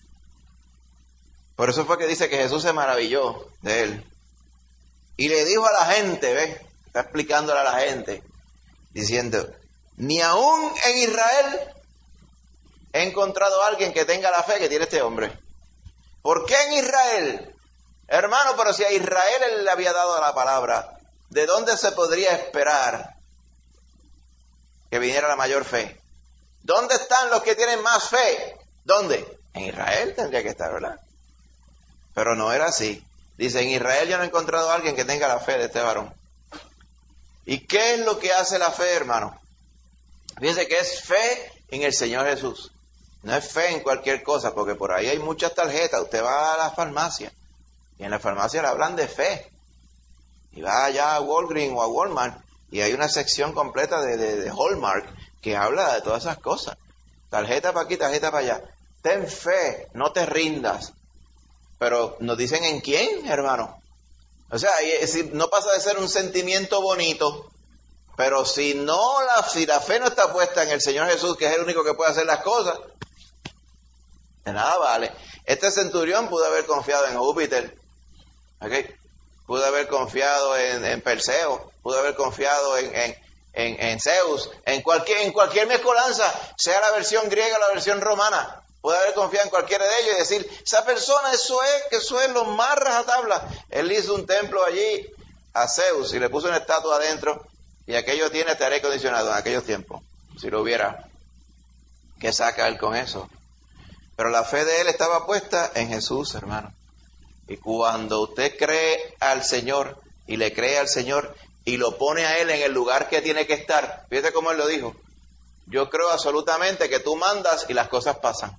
Por eso fue que dice que Jesús se maravilló de él. Y le dijo a la gente, ¿ves? Está explicándole a la gente, diciendo, ni aún en Israel he encontrado a alguien que tenga la fe que tiene este hombre. ¿Por qué en Israel? Hermano, pero si a Israel él le había dado la palabra, ¿de dónde se podría esperar que viniera la mayor fe? ¿Dónde están los que tienen más fe? ¿Dónde? En Israel tendría que estar, ¿verdad? Pero no era así. Dice, en Israel yo no he encontrado a alguien que tenga la fe de este varón. ¿Y qué es lo que hace la fe, hermano? Fíjense que es fe en el Señor Jesús. No es fe en cualquier cosa, porque por ahí hay muchas tarjetas. Usted va a la farmacia y en la farmacia le hablan de fe. Y va allá a Walgreens o a Walmart y hay una sección completa de, de, de Hallmark que habla de todas esas cosas. Tarjeta para aquí, tarjeta para allá. Ten fe, no te rindas. Pero nos dicen en quién, hermano. O sea, no pasa de ser un sentimiento bonito, pero si no la, si la fe no está puesta en el Señor Jesús, que es el único que puede hacer las cosas, de nada vale. Este centurión pudo haber confiado en Júpiter, ¿okay? Pudo haber confiado en, en Perseo, pudo haber confiado en, en, en, en Zeus, en cualquier, en cualquier mezcolanza, sea la versión griega o la versión romana. Puede haber confiado en cualquiera de ellos y decir, esa persona, eso es, que eso es lo más rajatabla. Él hizo un templo allí a Zeus y le puso una estatua adentro y aquello tiene aire acondicionado en aquellos tiempos. Si lo hubiera, ¿qué saca él con eso? Pero la fe de él estaba puesta en Jesús, hermano. Y cuando usted cree al Señor y le cree al Señor y lo pone a él en el lugar que tiene que estar, fíjate cómo él lo dijo, yo creo absolutamente que tú mandas y las cosas pasan.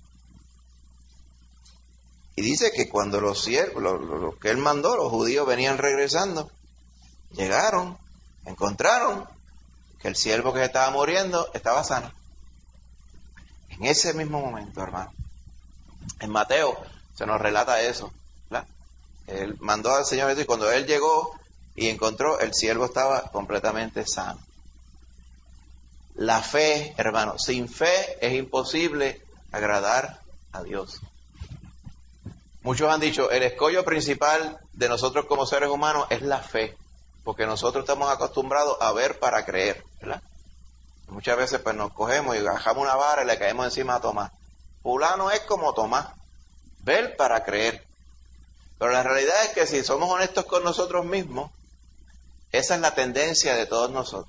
Y dice que cuando los siervos, los, los que él mandó, los judíos venían regresando, llegaron, encontraron que el siervo que estaba muriendo estaba sano. En ese mismo momento, hermano. En Mateo se nos relata eso, ¿verdad? Él mandó al Señor Jesús y cuando él llegó y encontró, el siervo estaba completamente sano. La fe, hermano, sin fe es imposible agradar a Dios. Muchos han dicho, el escollo principal de nosotros como seres humanos es la fe, porque nosotros estamos acostumbrados a ver para creer, ¿verdad? Muchas veces pues nos cogemos y bajamos una vara y le caemos encima a Tomás. Fulano es como Tomás, ver para creer. Pero la realidad es que si somos honestos con nosotros mismos, esa es la tendencia de todos nosotros.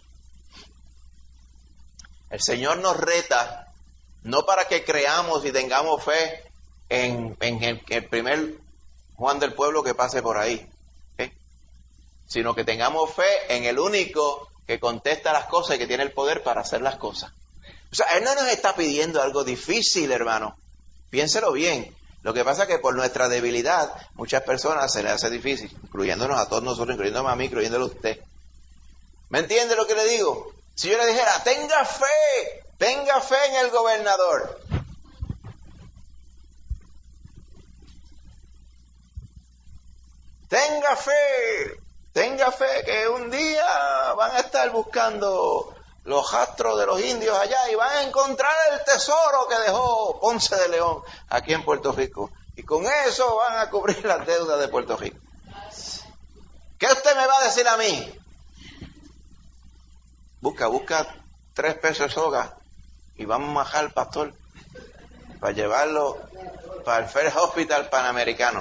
El Señor nos reta, no para que creamos y tengamos fe en, en el, el primer Juan del pueblo que pase por ahí, ¿okay? Sino que tengamos fe en el único que contesta las cosas y que tiene el poder para hacer las cosas. O sea, Él no nos está pidiendo algo difícil, hermano. Piénselo bien. Lo que pasa es que por nuestra debilidad, muchas personas se les hace difícil, incluyéndonos a todos nosotros, incluyéndome a mí, incluyéndolo a usted. ¿Me entiende lo que le digo? Si yo le dijera, tenga fe, tenga fe en el gobernador. Tenga fe, Tenga fe que un día van a estar buscando los rastros de los indios allá y van a encontrar el tesoro que dejó Ponce de León aquí en Puerto Rico. Y con eso van a cubrir las deudas de Puerto Rico. ¿Qué usted me va a decir a mí? Busca, busca tres pesos de soga y vamos a majar al pastor para llevarlo para el First Hospital Panamericano.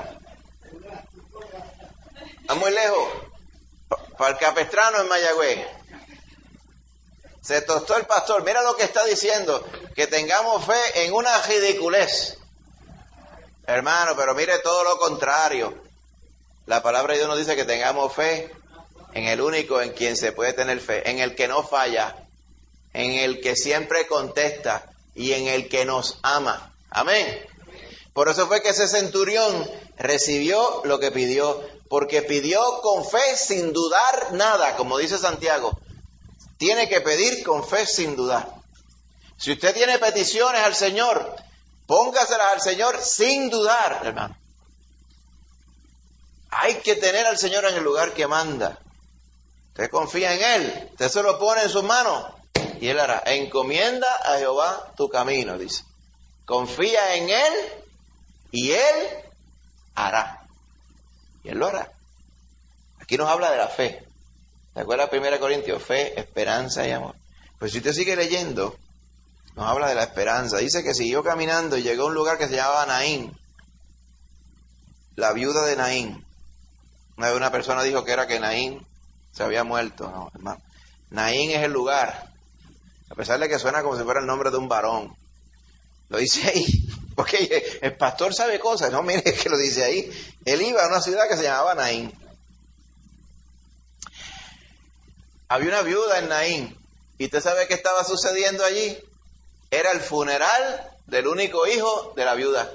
¿Está muy lejos? Para el Capestrano en Mayagüez. Se tostó el pastor. Mira lo que está diciendo, que tengamos fe en una ridiculez. Hermano, pero mire todo lo contrario. La palabra de Dios nos dice que tengamos fe en el único en quien se puede tener fe, en el que no falla, en el que siempre contesta y en el que nos ama. Amén. Por eso fue que ese centurión recibió lo que pidió, porque pidió con fe sin dudar nada, como dice Santiago. Tiene que pedir con fe sin dudar. Si usted tiene peticiones al Señor, póngaselas al Señor sin dudar, hermano. Hay que tener al Señor en el lugar que manda. Usted confía en Él, usted se lo pone en sus manos y Él hará. Encomienda a Jehová tu camino, dice. Confía en Él y Él hará. Y Él lo hará. Aquí nos habla de la fe. ¿Se acuerda primera Corintios? Fe, esperanza y amor. Pues si usted sigue leyendo, nos habla de la esperanza. Dice que siguió caminando y llegó a un lugar que se llamaba Naín. La viuda de Naín. Una vez una persona dijo que era que Naín se había muerto. No, hermano. Naín es el lugar. A pesar de que suena como si fuera el nombre de un varón. Lo dice ahí. Porque el pastor sabe cosas. No, mire que lo dice ahí. Él iba a una ciudad que se llamaba Naín. Había una viuda en Naín. ¿Y usted sabe qué estaba sucediendo allí? Era el funeral del único hijo de la viuda.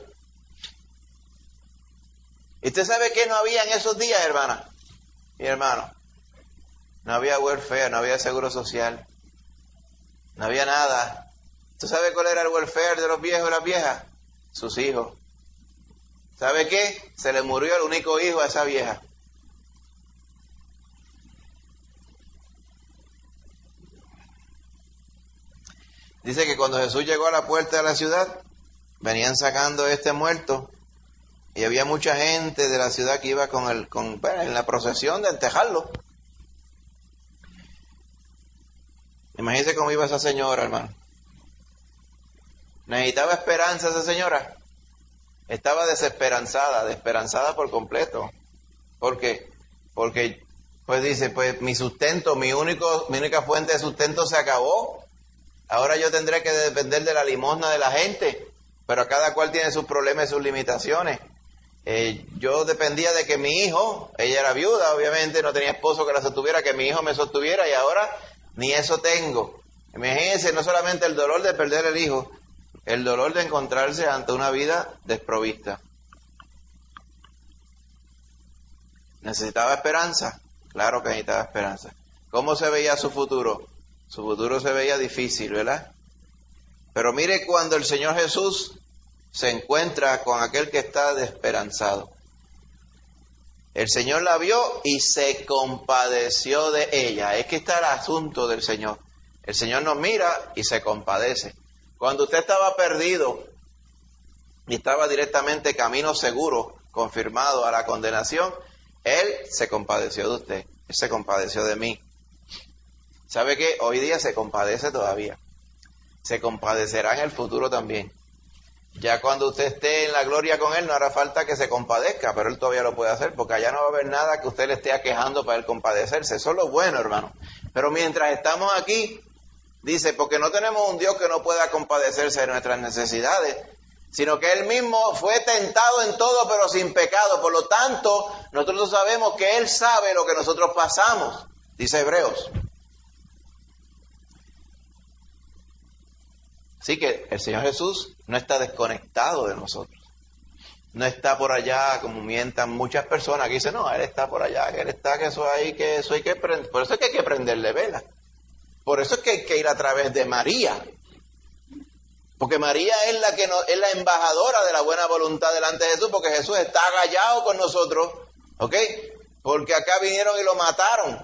¿Y usted sabe qué no había en esos días, hermana? Mi hermano. No había welfare, no había seguro social. No había nada. ¿Usted sabe cuál era el welfare de los viejos y las viejas? Sus hijos. ¿Sabe qué? Se le murió el único hijo a esa vieja. Dice que cuando Jesús llegó a la puerta de la ciudad, venían sacando este muerto y había mucha gente de la ciudad que iba con el, con, bueno, en la procesión de enterrarlo. Imagínense cómo iba esa señora, hermano. Necesitaba esperanza esa señora. Estaba desesperanzada, desesperanzada por completo. ¿Por qué? Porque, pues dice, pues mi sustento, mi único, mi única fuente de sustento se acabó. Ahora yo tendré que depender de la limosna de la gente, pero cada cual tiene sus problemas y sus limitaciones. Eh, yo dependía de que mi hijo, ella era viuda, obviamente, no tenía esposo que la sostuviera, que mi hijo me sostuviera, y ahora ni eso tengo. Imagínense, no solamente el dolor de perder el hijo, el dolor de encontrarse ante una vida desprovista. ¿Necesitaba esperanza? Claro que necesitaba esperanza. ¿Cómo se veía su futuro? Su futuro se veía difícil, ¿verdad? Pero mire cuando el Señor Jesús se encuentra con aquel que está desesperanzado. El Señor la vio y se compadeció de ella. Es que está el asunto del Señor. El Señor nos mira y se compadece. Cuando usted estaba perdido y estaba directamente camino seguro, confirmado a la condenación, Él se compadeció de usted. Él se compadeció de mí. ¿Sabe qué? Hoy día se compadece todavía. Se compadecerá en el futuro también. Ya cuando usted esté en la gloria con Él, no hará falta que se compadezca, pero Él todavía lo puede hacer, porque allá no va a haber nada que usted le esté aquejando para Él compadecerse. Eso es lo bueno, hermano. Pero mientras estamos aquí, dice, porque no tenemos un Dios que no pueda compadecerse de nuestras necesidades, sino que Él mismo fue tentado en todo, pero sin pecado. Por lo tanto, nosotros sabemos que Él sabe lo que nosotros pasamos, dice Hebreos. Así que el Señor Jesús no está desconectado de nosotros. No está por allá como mientan muchas personas que dicen, no, Él está por allá, que Él está, que eso hay que, eso hay que prender. Por eso es que hay que prenderle vela. Por eso es que hay que ir a través de María. Porque María es la que no, es la embajadora de la buena voluntad delante de Jesús, porque Jesús está agallado con nosotros, ¿ok? porque acá vinieron y lo mataron.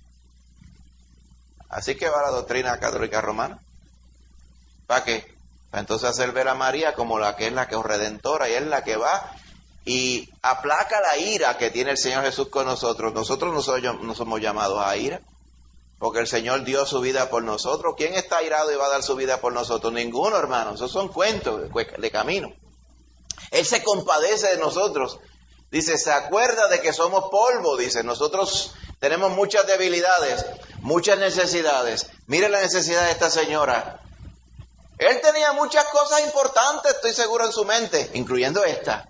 Así que va la doctrina católica romana. ¿Para qué? Para entonces hacer ver a María como la que es la que es redentora y es la que va y aplaca la ira que tiene el Señor Jesús con nosotros. Nosotros no somos, no somos llamados a ira, porque el Señor dio su vida por nosotros. ¿Quién está airado y va a dar su vida por nosotros? Ninguno, hermano. Esos son cuentos de, de camino. Él se compadece de nosotros. Dice, se acuerda de que somos polvo. Dice, nosotros tenemos muchas debilidades, muchas necesidades. Mire la necesidad de esta señora. Él tenía muchas cosas importantes, estoy seguro, en su mente, incluyendo esta.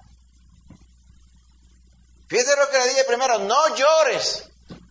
Fíjese lo que le dije primero, no llores.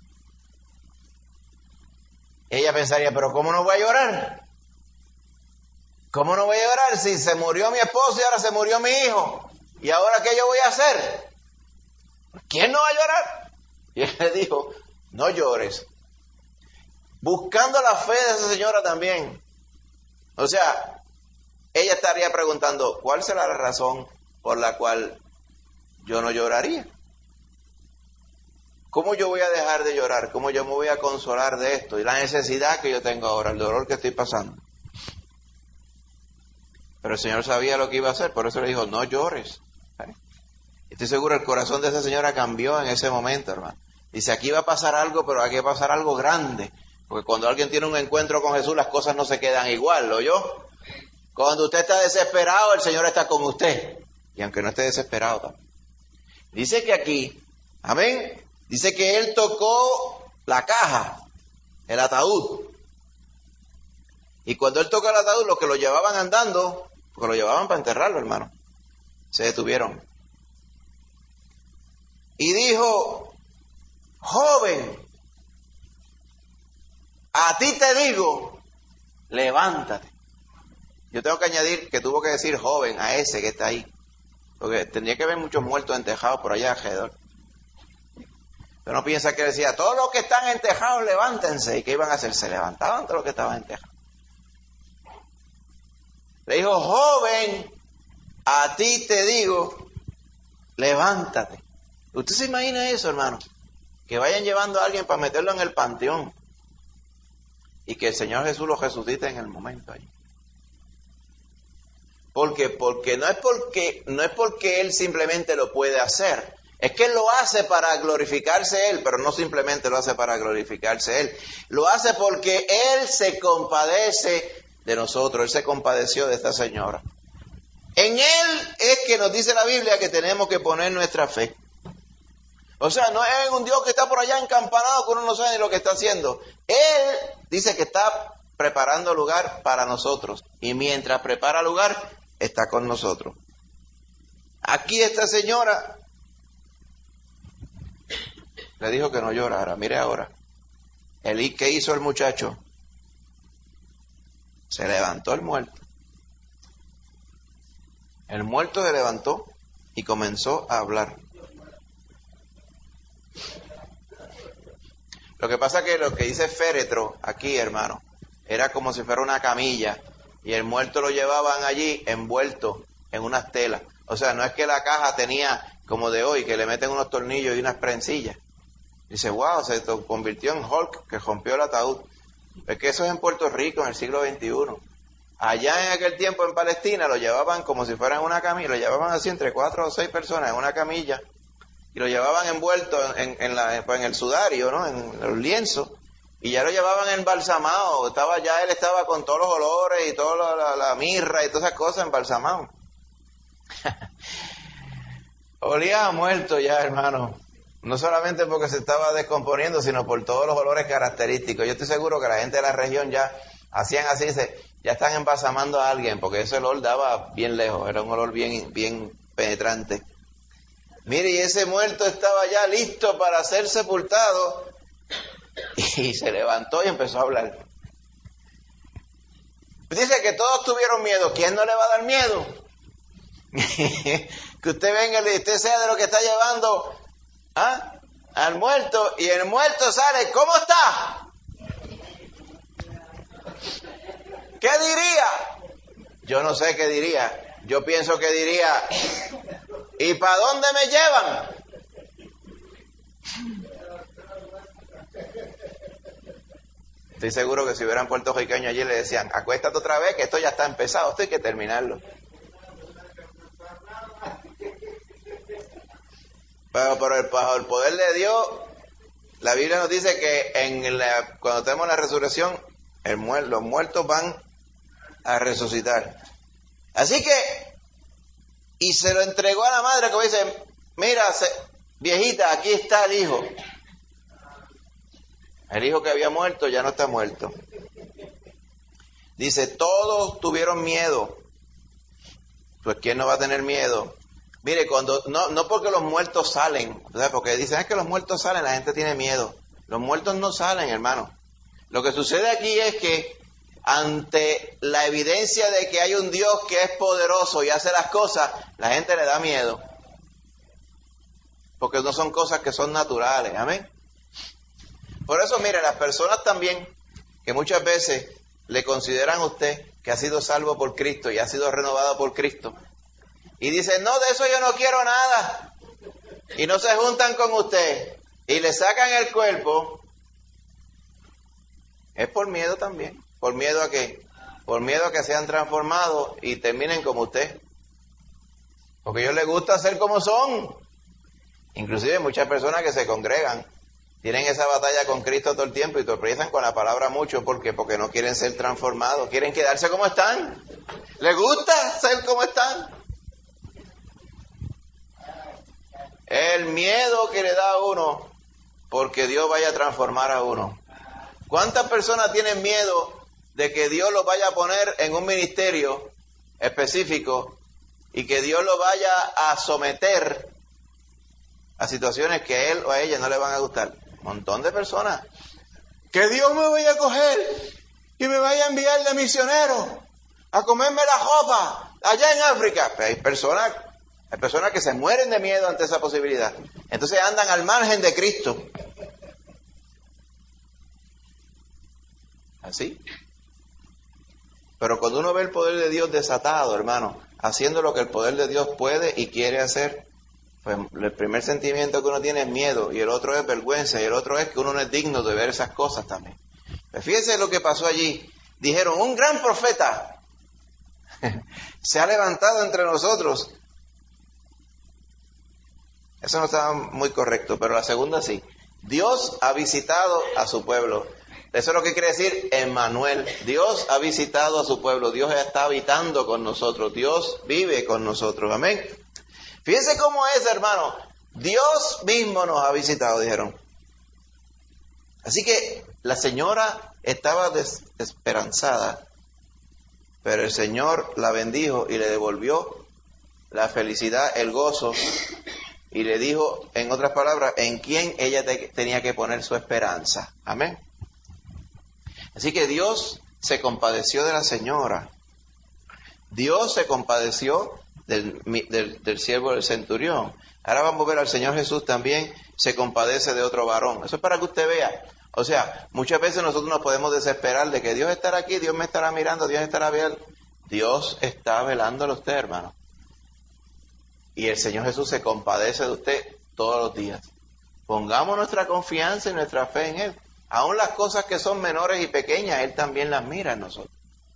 Ella pensaría, pero ¿cómo no voy a llorar? ¿Cómo no voy a llorar si se murió mi esposo y ahora se murió mi hijo? ¿Y ahora qué yo voy a hacer? ¿Quién no va a llorar? Y él le dijo, no llores. Buscando la fe de esa señora también. O sea, ella estaría preguntando, ¿cuál será la razón por la cual yo no lloraría? ¿Cómo yo voy a dejar de llorar? ¿Cómo yo me voy a consolar de esto? Y la necesidad que yo tengo ahora, el dolor que estoy pasando. Pero el Señor sabía lo que iba a hacer, por eso le dijo, no llores. ¿Eh? Estoy seguro el corazón de esa señora cambió en ese momento, hermano. Dice, aquí va a pasar algo, pero aquí va a pasar algo grande. Porque cuando alguien tiene un encuentro con Jesús, las cosas no se quedan igual, ¿lo oyó? Cuando usted está desesperado, el Señor está con usted. Y aunque no esté desesperado también. Dice que aquí, amén, dice que Él tocó la caja, el ataúd. Y cuando Él tocó el ataúd, los que lo llevaban andando, porque lo llevaban para enterrarlo, hermano, se detuvieron. Y dijo, joven, a ti te digo, levántate. Yo tengo que añadir que tuvo que decir joven a ese que está ahí, porque tendría que haber muchos muertos entejados por allá alrededor. Pero no piensa que decía, todos los que están entejados, levántense. ¿Y qué iban a hacer? Se levantaban todos los que estaban entejados. Le dijo, joven, a ti te digo, levántate. ¿Usted se imagina eso, hermano? Que vayan llevando a alguien para meterlo en el panteón y que el Señor Jesús lo resucite en el momento ahí. ¿Por qué? Porque no es porque, no es porque Él simplemente lo puede hacer. Es que Él lo hace para glorificarse Él, pero no simplemente lo hace para glorificarse Él. Lo hace porque Él se compadece de nosotros. Él se compadeció de esta señora. En Él es que nos dice la Biblia que tenemos que poner nuestra fe. O sea, no es un Dios que está por allá encampanado que uno no sabe ni lo que está haciendo. Él dice que está preparando lugar para nosotros. Y mientras prepara lugar, está con nosotros. Aquí esta señora le dijo que no llorara. Mire ahora. El, ¿qué hizo el muchacho? Se levantó el muerto. El muerto se levantó y comenzó a hablar. Lo que pasa es que lo que dice féretro aquí, hermano, era como si fuera una camilla y el muerto lo llevaban allí envuelto en unas telas. O sea, no es que la caja tenía como de hoy, que le meten unos tornillos y unas prensillas. Dice, wow, se convirtió en Hulk, que rompió el ataúd. Es que eso es en Puerto Rico en el siglo veintiuno. Allá en aquel tiempo en Palestina lo llevaban como si fuera en una camilla, lo llevaban así entre cuatro o seis personas en una camilla y lo llevaban envuelto en, en, la, pues en el sudario, ¿no? En los lienzos, y ya lo llevaban embalsamado. Estaba ya él estaba con todos los olores y toda la, la, la mirra y todas esas cosas embalsamado. Olía a muerto ya, hermano. No solamente porque se estaba descomponiendo, sino por todos los olores característicos. Yo estoy seguro que la gente de la región ya hacían así, se, ya están embalsamando a alguien, porque ese olor daba bien lejos, era un olor bien, bien penetrante. Mire, y ese muerto estaba ya listo para ser sepultado, y se levantó y empezó a hablar. Dice que todos tuvieron miedo. ¿Quién no le va a dar miedo? Que usted venga y usted sea de lo que está llevando ¿ah? al muerto, y el muerto sale, ¿cómo está? ¿Qué diría? Yo no sé qué diría. Yo pienso que diría, ¿y para dónde me llevan? Estoy seguro que si hubieran puertorriqueños allí le decían, acuéstate otra vez que esto ya está empezado, esto hay que terminarlo. Pero por el, bajo el poder de Dios, la Biblia nos dice que en la, cuando tenemos la resurrección, el muer, los muertos van a resucitar. Así que, y se lo entregó a la madre, como dice, mira, se, viejita, aquí está el hijo. El hijo que había muerto ya no está muerto. Dice, todos tuvieron miedo. Pues ¿quién no va a tener miedo? Mire, cuando no, no porque los muertos salen, ¿verdad? Porque dicen es que los muertos salen, la gente tiene miedo. Los muertos no salen, hermano. Lo que sucede aquí es que ante la evidencia de que hay un Dios que es poderoso y hace las cosas, la gente le da miedo. Porque no son cosas que son naturales, amén. Por eso, mire, las personas también que muchas veces le consideran a usted que ha sido salvo por Cristo y ha sido renovado por Cristo, y dicen, no, de eso yo no quiero nada, y no se juntan con usted, y le sacan el cuerpo, es por miedo también. ¿Por miedo a qué? Por miedo a que sean transformados y terminen como usted. Porque a ellos les gusta ser como son. Inclusive muchas personas que se congregan tienen esa batalla con Cristo todo el tiempo y tropiezan con la palabra mucho. ¿Por qué? Porque no quieren ser transformados, quieren quedarse como están. ¿Les gusta ser como están? El miedo que le da a uno porque Dios vaya a transformar a uno. ¿Cuántas personas tienen miedo de que Dios los vaya a poner en un ministerio específico y que Dios los vaya a someter a situaciones que a él o a ella no le van a gustar? Un montón de personas. Que Dios me vaya a coger y me vaya a enviar de misionero a comerme la jopa allá en África. Pero hay personas, hay personas que se mueren de miedo ante esa posibilidad. Entonces andan al margen de Cristo. Así. Pero cuando uno ve el poder de Dios desatado, hermano, haciendo lo que el poder de Dios puede y quiere hacer, pues el primer sentimiento que uno tiene es miedo, y el otro es vergüenza, y el otro es que uno no es digno de ver esas cosas también. Pues fíjense lo que pasó allí. Dijeron, un gran profeta se ha levantado entre nosotros. Eso no estaba muy correcto, pero la segunda sí. Dios ha visitado a su pueblo. Eso es lo que quiere decir Emmanuel. Dios ha visitado a su pueblo. Dios está habitando con nosotros. Dios vive con nosotros. Amén. Fíjense cómo es, hermano. Dios mismo nos ha visitado, dijeron. Así que la señora estaba desesperanzada, pero el Señor la bendijo y le devolvió la felicidad, el gozo, y le dijo, en otras palabras, en quién ella te, tenía que poner su esperanza. Amén. Así que Dios se compadeció de la señora. Dios se compadeció del, del, del siervo del centurión. Ahora vamos a ver al Señor Jesús también se compadece de otro varón. Eso es para que usted vea. O sea, muchas veces nosotros nos podemos desesperar de que Dios estará aquí, Dios me estará mirando, Dios estará viendo. Dios está velándolo a usted, hermano. Y el Señor Jesús se compadece de usted todos los días. Pongamos nuestra confianza y nuestra fe en Él. Aún las cosas que son menores y pequeñas, Él también las mira en nosotros.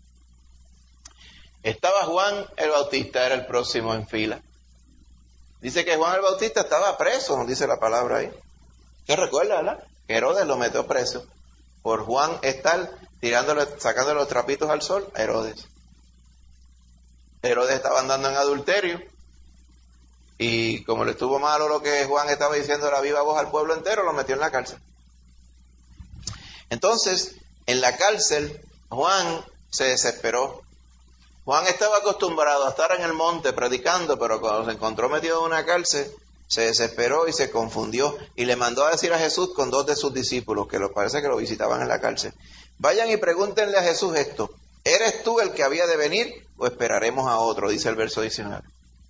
Estaba Juan el Bautista, era el próximo en fila. Dice que Juan el Bautista estaba preso, nos dice la palabra ahí. ¿Qué recuerda, verdad? Que Herodes lo metió preso por Juan estar tirándole, sacándole los trapitos al sol a Herodes. Herodes estaba andando en adulterio y como le estuvo malo lo que Juan estaba diciendo a la viva voz al pueblo entero, lo metió en la cárcel. Entonces, en la cárcel, Juan se desesperó. Juan estaba acostumbrado a estar en el monte predicando, pero cuando se encontró metido en una cárcel, se desesperó y se confundió. Y le mandó a decir a Jesús con dos de sus discípulos, que lo parece que lo visitaban en la cárcel, vayan y pregúntenle a Jesús esto, ¿eres tú el que había de venir o esperaremos a otro? Dice el verso diecinueve.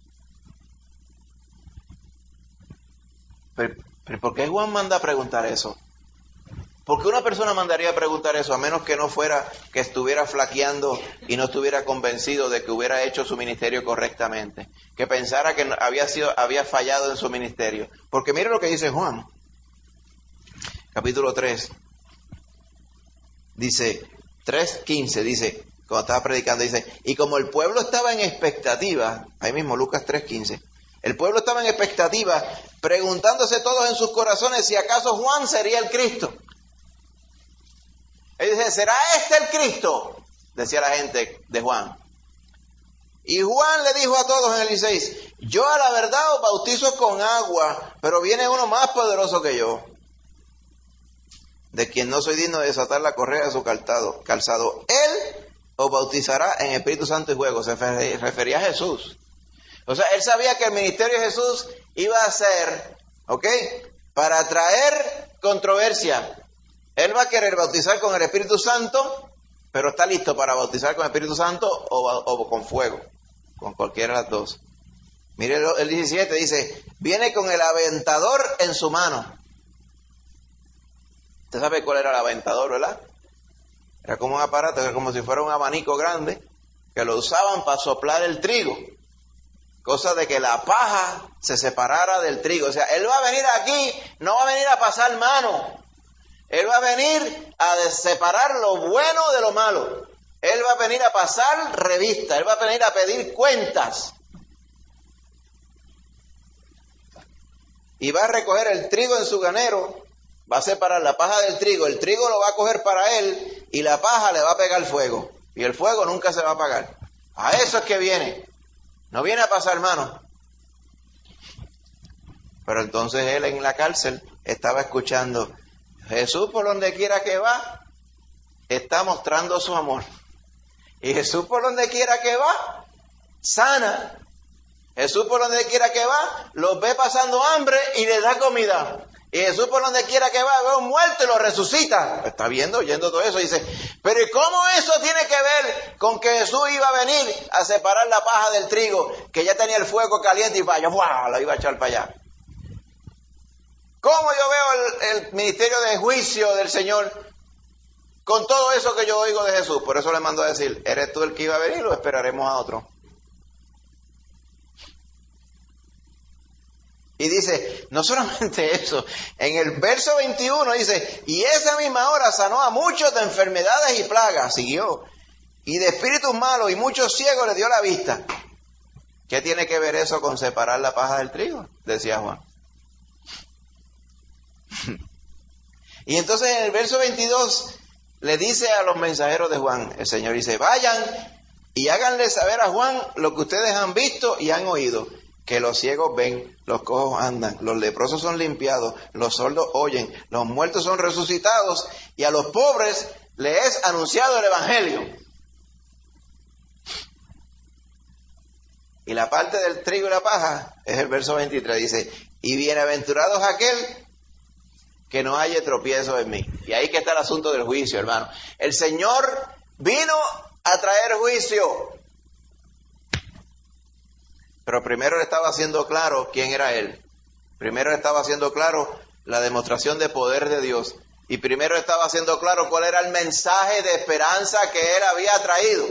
Pero, pero ¿por qué Juan manda a preguntar eso? ¿Por qué una persona mandaría a preguntar eso a menos que no fuera que estuviera flaqueando y no estuviera convencido de que hubiera hecho su ministerio correctamente? Que pensara que había sido, había fallado en su ministerio. Porque mire lo que dice Juan, capítulo tres. dice, tres quince, dice, cuando estaba predicando, dice, y como el pueblo estaba en expectativa, ahí mismo Lucas tres quince, el pueblo estaba en expectativa, preguntándose todos en sus corazones si acaso Juan sería el Cristo. Él dice, ¿será este el Cristo? Decía la gente de Juan. Y Juan le dijo a todos en el dieciséis, yo a la verdad os bautizo con agua, pero viene uno más poderoso que yo, de quien no soy digno de desatar la correa de su calzado. calzado. Él os bautizará en Espíritu Santo y fuego. Se refería a Jesús. O sea, él sabía que el ministerio de Jesús iba a ser, ¿ok?, para traer controversia. Él va a querer bautizar con el Espíritu Santo, pero está listo para bautizar con el Espíritu Santo o, o con fuego, con cualquiera de las dos. Mire el, el diecisiete, dice, viene con el aventador en su mano. Usted sabe cuál era el aventador, ¿verdad? Era como un aparato, era como si fuera un abanico grande, que lo usaban para soplar el trigo. Cosa de que la paja se separara del trigo. O sea, él va a venir aquí, no va a venir a pasar mano. Él va a venir a separar lo bueno de lo malo. Él va a venir a pasar revista. Él va a venir a pedir cuentas. Y va a recoger el trigo en su granero. Va a separar la paja del trigo. El trigo lo va a coger para él y la paja le va a pegar fuego. Y el fuego nunca se va a apagar. A eso es que viene. No viene a pasar mano. Pero entonces él en la cárcel estaba escuchando, Jesús por donde quiera que va, está mostrando su amor. Y Jesús por donde quiera que va, sana. Jesús por donde quiera que va, los ve pasando hambre y les da comida. Y Jesús por donde quiera que va, ve a un muerto y lo resucita. Está viendo, oyendo todo eso. Y dice, pero ¿y cómo eso tiene que ver con que Jesús iba a venir a separar la paja del trigo? Que ya tenía el fuego caliente y vaya, ¡buah!, la iba a echar para allá. ¿Cómo yo veo el, el ministerio de juicio del Señor con todo eso que yo oigo de Jesús? Por eso le mando a decir, ¿eres tú el que iba a venir o esperaremos a otro? Y dice, no solamente eso, en el verso veintiuno dice, y esa misma hora sanó a muchos de enfermedades y plagas, siguió, y de espíritus malos, y muchos ciegos les dio la vista. ¿Qué tiene que ver eso con separar la paja del trigo? Decía Juan. Y entonces en el verso veintidós le dice a los mensajeros de Juan, el Señor dice, vayan y háganle saber a Juan lo que ustedes han visto y han oído. Que los ciegos ven, los cojos andan, los leprosos son limpiados, los sordos oyen, los muertos son resucitados y a los pobres les es anunciado el Evangelio. Y la parte del trigo y la paja es el verso veintitrés, dice, y bienaventurados aquel que no haya tropiezo en mí. Y ahí que está el asunto del juicio, hermano. El Señor vino a traer juicio. Pero primero le estaba haciendo claro quién era Él. Primero le estaba haciendo claro la demostración de poder de Dios. Y primero estaba haciendo claro cuál era el mensaje de esperanza que Él había traído.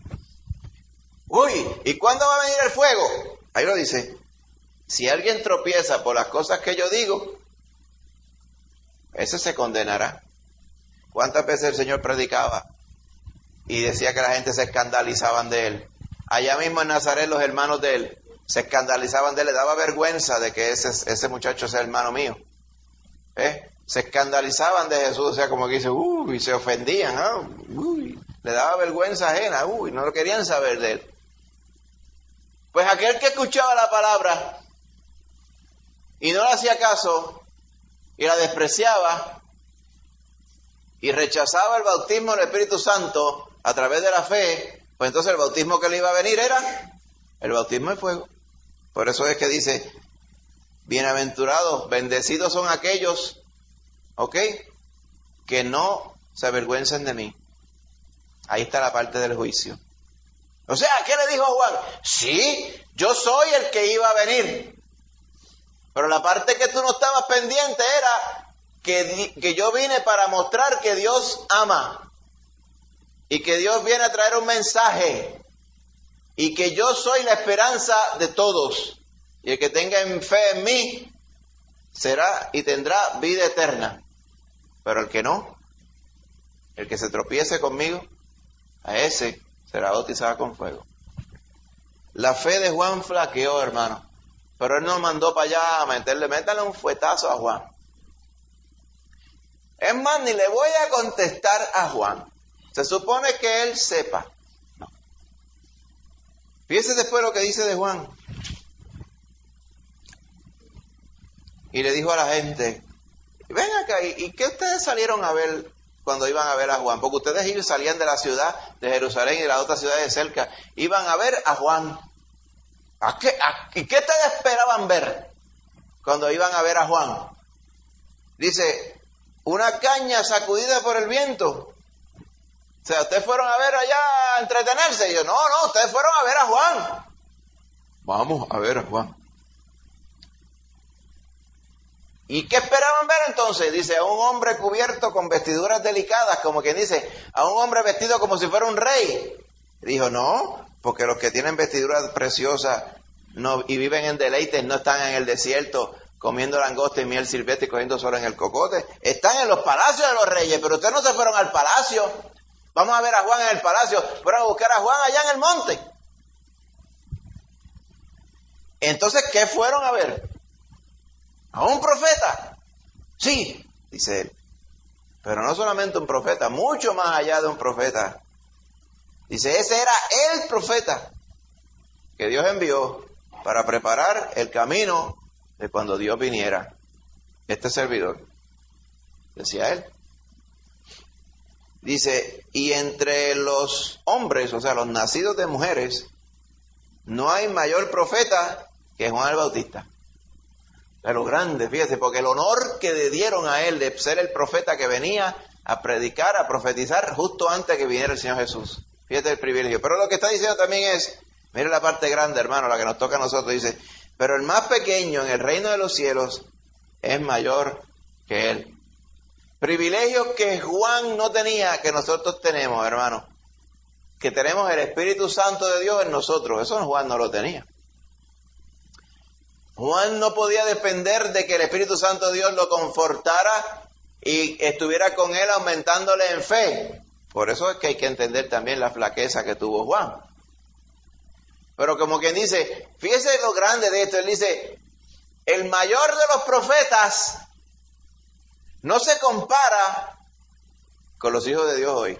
Uy, ¿y cuándo va a venir el fuego? Ahí lo dice. Si alguien tropieza por las cosas que yo digo, ese se condenará. ¿Cuántas veces el Señor predicaba y decía que la gente se escandalizaban de Él? Allá mismo en Nazaret los hermanos de Él se escandalizaban de Él, le daba vergüenza de que ese, ese muchacho sea hermano mío. ¿Eh? Se escandalizaban de Jesús, o sea, como que dice, uy, se ofendían, ¿no? Uy, le daba vergüenza ajena, uy, no lo querían saber de Él. Pues aquel que escuchaba la palabra y no le hacía caso y la despreciaba y rechazaba el bautismo del Espíritu Santo a través de la fe, pues entonces el bautismo que le iba a venir era el bautismo de fuego. Por eso es que dice, bienaventurados, bendecidos son aquellos, ¿ok?, que no se avergüencen de mí. Ahí está la parte del juicio. O sea, ¿qué le dijo Juan? Sí, yo soy el que iba a venir. Pero la parte que tú no estabas pendiente era que, que yo vine para mostrar que Dios ama. Y que Dios viene a traer un mensaje. Y que yo soy la esperanza de todos. Y el que tenga fe en mí será y tendrá vida eterna. Pero el que no, El que se tropiece conmigo, a ese será bautizado con fuego. La fe de Juan flaqueó, hermano. Pero él no mandó para allá a meterle, métale un fuetazo a Juan. Es más, ni le voy a contestar a Juan. Se supone que él sepa. No. Fíjese después lo que dice de Juan. Y le dijo a la gente, ven acá, ¿y, y qué ustedes salieron a ver cuando iban a ver a Juan? Porque ustedes salían de la ciudad de Jerusalén y de las otras ciudades de cerca, iban a ver a Juan. ¿A qué, a, ¿Y qué ustedes esperaban ver cuando iban a ver a Juan? Dice, una caña sacudida por el viento. O sea, ustedes fueron a ver allá a entretenerse. Y yo, no, no, ustedes fueron a ver a Juan. Vamos a ver a Juan. ¿Y qué esperaban ver entonces? Dice, a un hombre cubierto con vestiduras delicadas, como quien dice, a un hombre vestido como si fuera un rey. Dijo, no, porque los que tienen vestiduras preciosas no, y viven en deleites no están en el desierto comiendo langosta y miel silvestre y cogiendo sol en el cocote. Están en los palacios de los reyes, pero ustedes no se fueron al palacio. Vamos a ver a Juan en el palacio, fueron a buscar a Juan allá en el monte. Entonces, ¿qué fueron a ver? ¿A un profeta? Sí, dice él. Pero no solamente un profeta, mucho más allá de un profeta. Dice, ese era el profeta que Dios envió para preparar el camino de cuando Dios viniera. Este servidor, decía él. Dice, y entre los hombres, o sea, los nacidos de mujeres, no hay mayor profeta que Juan el Bautista. Pero grande, fíjese, porque el honor que le dieron a él de ser el profeta que venía a predicar, a profetizar justo antes que viniera el Señor Jesús. Fíjate el privilegio. Pero lo que está diciendo también es, mire la parte grande, hermano, la que nos toca a nosotros, dice, pero el más pequeño en el reino de los cielos es mayor que él. Privilegios que Juan no tenía, que nosotros tenemos, hermano. Que tenemos el Espíritu Santo de Dios en nosotros. Eso Juan no lo tenía. Juan no podía depender de que el Espíritu Santo de Dios lo confortara y estuviera con él aumentándole en fe. Por eso es que hay que entender también la flaqueza que tuvo Juan. Pero como quien dice, fíjese lo grande de esto, él dice, el mayor de los profetas no se compara con los hijos de Dios hoy.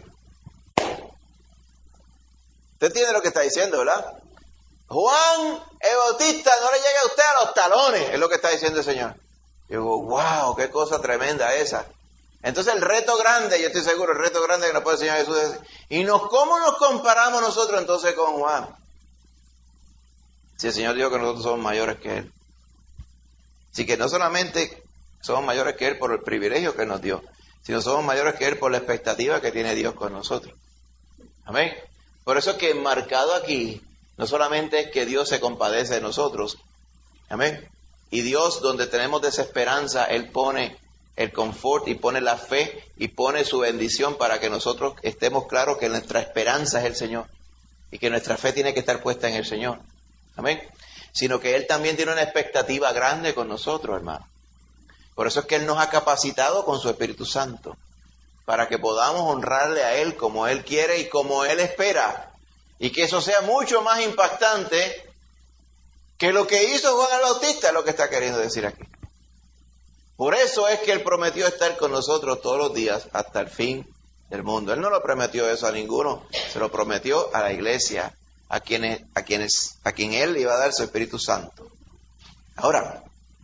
Usted entiende lo que está diciendo, ¿verdad? Juan el Bautista no le llega a usted a los talones, es lo que está diciendo el Señor. Yo digo, wow, qué cosa tremenda esa. Entonces el reto grande, yo estoy seguro, el reto grande que nos puede enseñar Jesús es, ¿y nos, cómo nos comparamos nosotros entonces con Juan? Si el Señor dijo que nosotros somos mayores que Él. Así que no solamente somos mayores que Él por el privilegio que nos dio, sino somos mayores que Él por la expectativa que tiene Dios con nosotros. Amén. Por eso es que marcado aquí, no solamente es que Dios se compadece de nosotros, amén, y Dios donde tenemos desesperanza, Él pone el confort y pone la fe y pone su bendición para que nosotros estemos claros que nuestra esperanza es el Señor y que nuestra fe tiene que estar puesta en el Señor, amén, sino que Él también tiene una expectativa grande con nosotros, hermano. Por eso es que Él nos ha capacitado con su Espíritu Santo, para que podamos honrarle a Él como Él quiere y como Él espera. Y que eso sea mucho más impactante que lo que hizo Juan el Bautista, es lo que está queriendo decir aquí. Por eso es que Él prometió estar con nosotros todos los días hasta el fin del mundo. Él no lo prometió eso a ninguno, se lo prometió a la iglesia, a quienes, a quienes, a quien Él le iba a dar su Espíritu Santo. Ahora,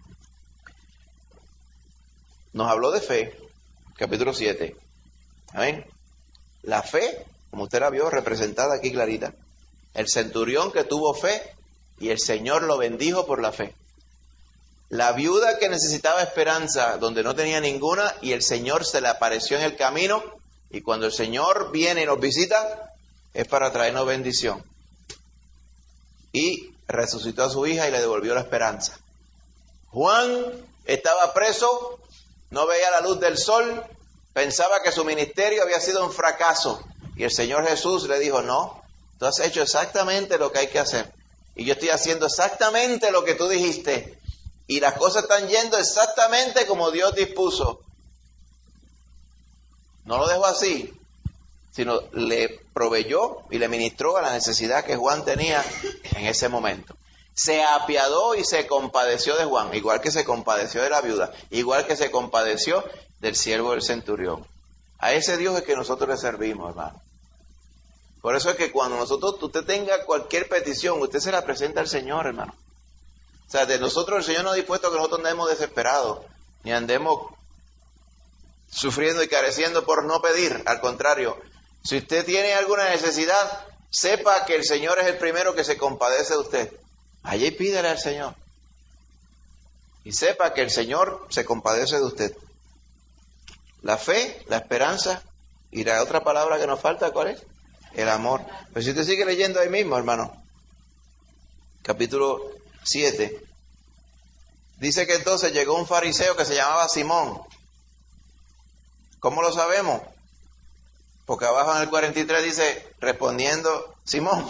nos habló de fe, capítulo siete. Amén. La fe, como usted la vio representada aquí clarita. El centurión que tuvo fe y el Señor lo bendijo por la fe. La viuda que necesitaba esperanza donde no tenía ninguna y el Señor se le apareció en el camino, y cuando el Señor viene y nos visita es para traernos bendición. Y resucitó a su hija y le devolvió la esperanza. Juan estaba preso, no veía la luz del sol, pensaba que su ministerio había sido un fracaso. Y el Señor Jesús le dijo, no, tú has hecho exactamente lo que hay que hacer. Y yo estoy haciendo exactamente lo que tú dijiste. Y las cosas están yendo exactamente como Dios dispuso. No lo dejo así. sino le proveyó y le ministró a la necesidad que Juan tenía en ese momento. Se apiadó y se compadeció de Juan, igual que se compadeció de la viuda, igual que se compadeció del siervo del centurión. A ese Dios es que nosotros le servimos, hermano. Por eso es que cuando nosotros, usted tenga cualquier petición, usted se la presenta al Señor, hermano. O sea, de nosotros el Señor no ha dispuesto a que nosotros andemos desesperados, ni andemos sufriendo y careciendo por no pedir. Al contrario, si usted tiene alguna necesidad, sepa que el Señor es el primero que se compadece de usted. Allí pídele al Señor. Y sepa que el Señor se compadece de usted. La fe, la esperanza, y la otra palabra que nos falta, ¿cuál es? El amor. Pero si usted sigue leyendo ahí mismo, hermano, capítulo siete, dice que entonces llegó un fariseo que se llamaba Simón. ¿Cómo lo sabemos? Porque abajo en el cuarenta y tres dice, respondiendo Simón.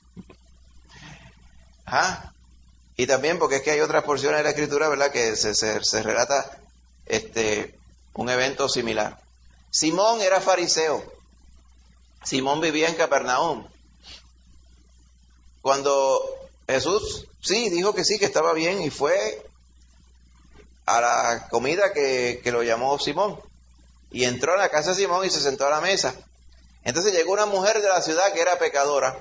Ajá. Y también porque es que hay otras porciones de la Escritura, ¿verdad?, que se, se, se relata este un evento similar. Simón era fariseo. Simón vivía en Capernaum. Cuando Jesús, sí, dijo que sí, que estaba bien, y fue a la comida que, que lo llamó Simón. Y entró a la casa de Simón y se sentó a la mesa. Entonces llegó una mujer de la ciudad que era pecadora.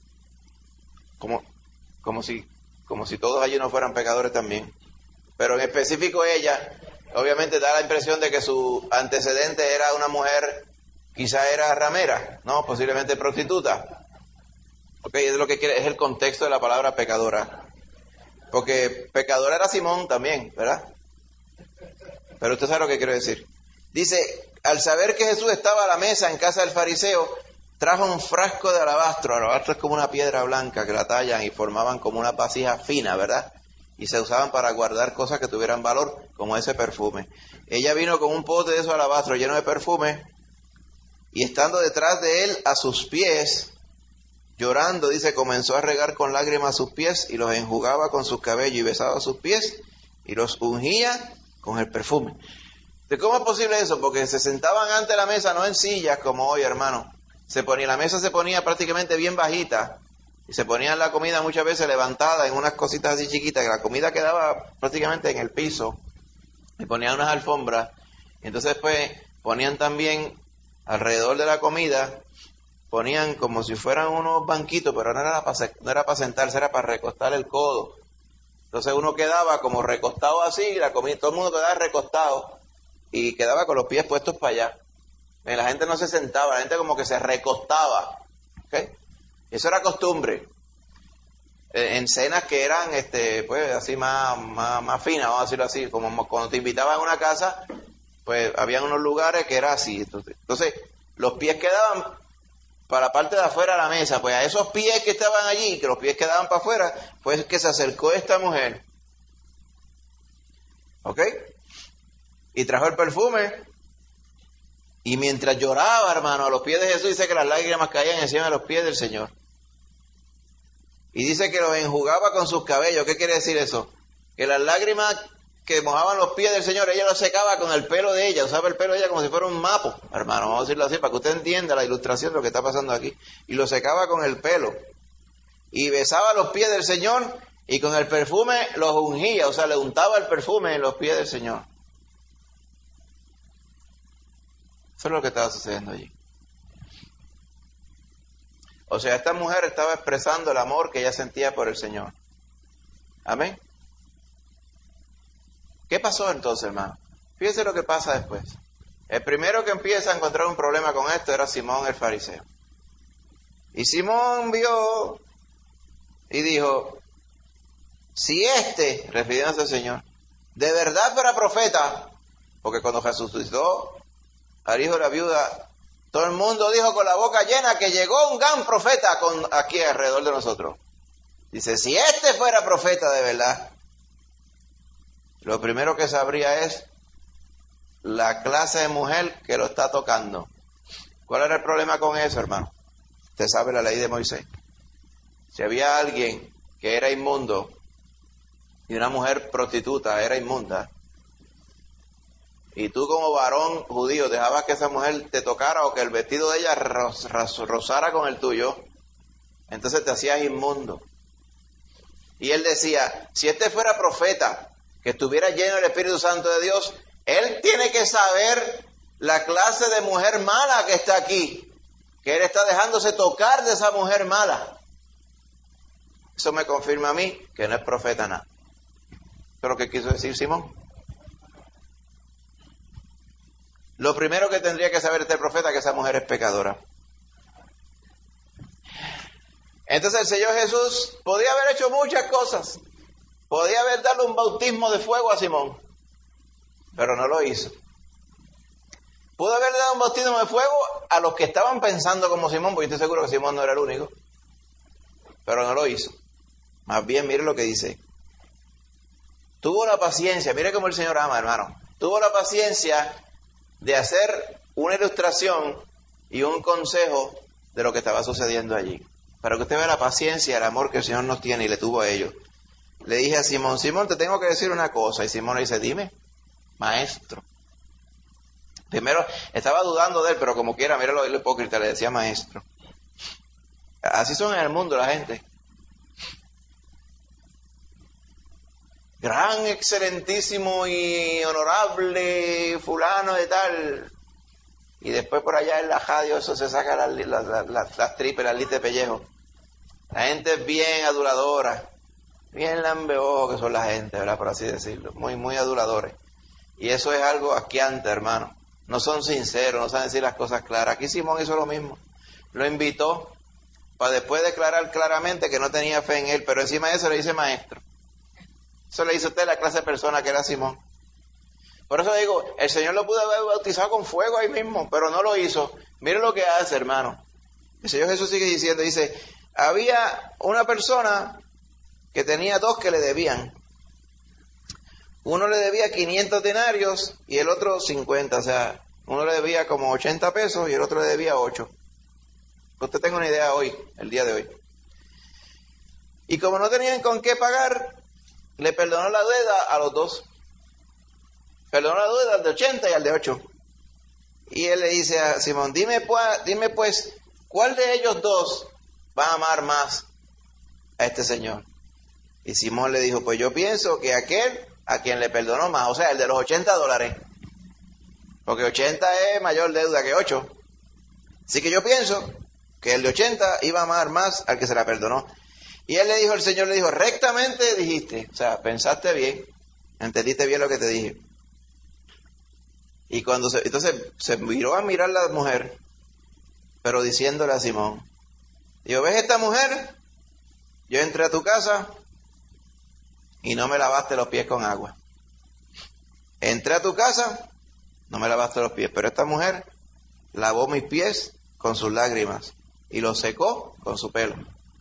Como, como si, como si todos allí no fueran pecadores también. Pero en específico ella, obviamente da la impresión de que su antecedente era una mujer, quizá era ramera, no, posiblemente prostituta. Ok, es lo que quiere, es el contexto de la palabra pecadora. Porque pecadora era Simón también, ¿verdad? Pero usted sabe lo que quiero decir. Dice, al saber que Jesús estaba a la mesa en casa del fariseo, trajo un frasco de alabastro. Alabastro es como una piedra blanca que la tallan y formaban como una vasija fina, ¿verdad? Y se usaban para guardar cosas que tuvieran valor, como ese perfume. Ella vino con un pote de esos alabastros lleno de perfume, y estando detrás de él a sus pies, llorando, dice, comenzó a regar con lágrimas sus pies, y los enjugaba con sus cabellos, y besaba sus pies, y los ungía con el perfume. ¿De cómo es posible eso? Porque se sentaban ante la mesa, no en sillas como hoy, hermano. Se ponía, la mesa se ponía prácticamente bien bajita, y se ponían la comida muchas veces levantada en unas cositas así chiquitas, que la comida quedaba prácticamente en el piso, y ponían unas alfombras, y entonces después ponían también alrededor de la comida, ponían como si fueran unos banquitos, pero no era para, no era para sentarse, era para recostar el codo. Entonces uno quedaba como recostado así, la comida, todo el mundo quedaba recostado, y quedaba con los pies puestos para allá. La gente no se sentaba, la gente como que se recostaba. ¿Okay? Eso era costumbre. En cenas que eran este pues así más, más, más finas, vamos a decirlo así, como cuando te invitaban a una casa, pues habían unos lugares que era así. Entonces, entonces los pies quedaban para la parte de afuera de la mesa, pues a esos pies que estaban allí, que los pies quedaban para afuera, pues que se acercó esta mujer. ¿Ok? Y trajo el perfume, y mientras lloraba, hermano, a los pies de Jesús, dice que las lágrimas caían encima de los pies del Señor. Y dice que los enjugaba con sus cabellos. ¿Qué quiere decir eso? Que las lágrimas que mojaban los pies del Señor, ella los secaba con el pelo de ella, usaba el pelo de ella como si fuera un mapo, hermano, vamos a decirlo así, para que usted entienda la ilustración de lo que está pasando aquí. Y lo secaba con el pelo. Y besaba los pies del Señor, y con el perfume los ungía, o sea, le untaba el perfume en los pies del Señor. Eso es lo que estaba sucediendo allí. O sea, esta mujer estaba expresando el amor que ella sentía por el Señor. Amén. ¿Qué pasó entonces, hermano? Fíjese lo que pasa después. El primero que empieza a encontrar un problema con esto era Simón el fariseo. Y Simón vio y dijo, si este, refiriéndose al Señor, de verdad fuera profeta, porque cuando Jesús resucitó al hijo de la viuda, todo el mundo dijo con la boca llena que llegó un gran profeta con, aquí alrededor de nosotros. Dice, si este fuera profeta de verdad, lo primero que sabría es la clase de mujer que lo está tocando. ¿Cuál era el problema con eso, hermano? Usted sabe la ley de Moisés. Si había alguien que era inmundo y una mujer prostituta era inmunda, y tú como varón judío dejabas que esa mujer te tocara o que el vestido de ella ros, ros, rozara con el tuyo, entonces te hacías inmundo. Y él decía, si este fuera profeta, que estuviera lleno del Espíritu Santo de Dios, él tiene que saber la clase de mujer mala que está aquí, que él está dejándose tocar de esa mujer mala. Eso me confirma a mí que no es profeta nada. Eso es lo que quiso decir Simón. Lo primero que tendría que saber este profeta es que esa mujer es pecadora. Entonces el Señor Jesús podía haber hecho muchas cosas. Podía haber dado un bautismo de fuego a Simón, pero no lo hizo. Pudo haber dado un bautismo de fuego a los que estaban pensando como Simón, porque estoy seguro que Simón no era el único, pero no lo hizo. Más bien, mire lo que dice. Tuvo la paciencia, mire cómo el Señor ama, hermano. Tuvo la paciencia de hacer una ilustración y un consejo de lo que estaba sucediendo allí. Para que usted vea la paciencia y el amor que el Señor nos tiene y le tuvo a ellos. Le dije a Simón, Simón, te tengo que decir una cosa. Y Simón le dice, dime, maestro. Primero, estaba dudando de él, pero como quiera, mira lo, lo hipócrita, le decía maestro. Así son en el mundo la gente. Gran, excelentísimo y honorable fulano de tal. Y después por allá en la radio eso se saca las, las, las, las, las tripas, las listas de pellejo. La gente es bien aduladora, bien lambeojo que son la gente, ¿verdad? Por así decirlo, muy, muy aduladores. Y eso es algo asqueante, hermano. No son sinceros, no saben decir las cosas claras. Aquí Simón hizo lo mismo. Lo invitó para después declarar claramente que no tenía fe en él, pero encima de eso le dice maestro. Eso le hizo usted a la clase de persona que era Simón. Por eso digo, el Señor lo pudo haber bautizado con fuego ahí mismo, pero no lo hizo. Mire lo que hace, hermano. El Señor Jesús sigue diciendo, dice, había una persona que tenía dos que le debían. Uno le debía quinientos denarios y el otro cincuenta, o sea, uno le debía como ochenta pesos y el otro le debía ocho. Que usted tenga una idea hoy, el día de hoy. Y como no tenían con qué pagar, le perdonó la deuda a los dos. Perdonó la deuda al de ochenta y al de ocho. Y él le dice a Simón, dime pues, dime pues, ¿cuál de ellos dos va a amar más a este señor? Y Simón le dijo, pues yo pienso que aquel a quien le perdonó más, o sea, el de los ochenta dólares. Porque ochenta es mayor deuda que ocho. Así que yo pienso que el de ochenta iba a amar más al que se la perdonó. Y él le dijo, el Señor le dijo, rectamente dijiste, o sea, pensaste bien, entendiste bien lo que te dije. Y cuando se, entonces se miró a mirar la mujer, pero diciéndole a Simón, dijo, ¿ves esta mujer? Yo entré a tu casa y no me lavaste los pies con agua. Entré a tu casa, no me lavaste los pies, pero esta mujer lavó mis pies con sus lágrimas y los secó con su pelo.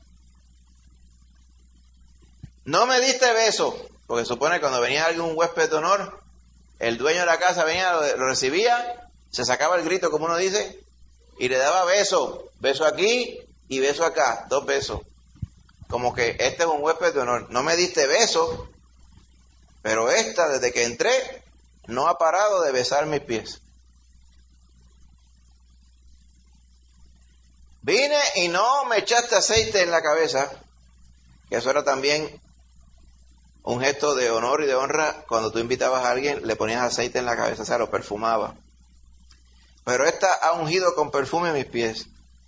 No me diste beso, porque supone que cuando venía algún huésped de honor, el dueño de la casa venía, lo, lo recibía, se sacaba el grito, como uno dice, y le daba beso, beso aquí y beso acá, dos besos. Como que este es un huésped de honor. No me diste beso, pero esta, desde que entré, no ha parado de besar mis pies. Vine y no me echaste aceite en la cabeza, que eso era también un gesto de honor y de honra. Cuando tú invitabas a alguien, le ponías aceite en la cabeza, o sea, lo perfumaba. Pero esta ha ungido con perfume mis pies.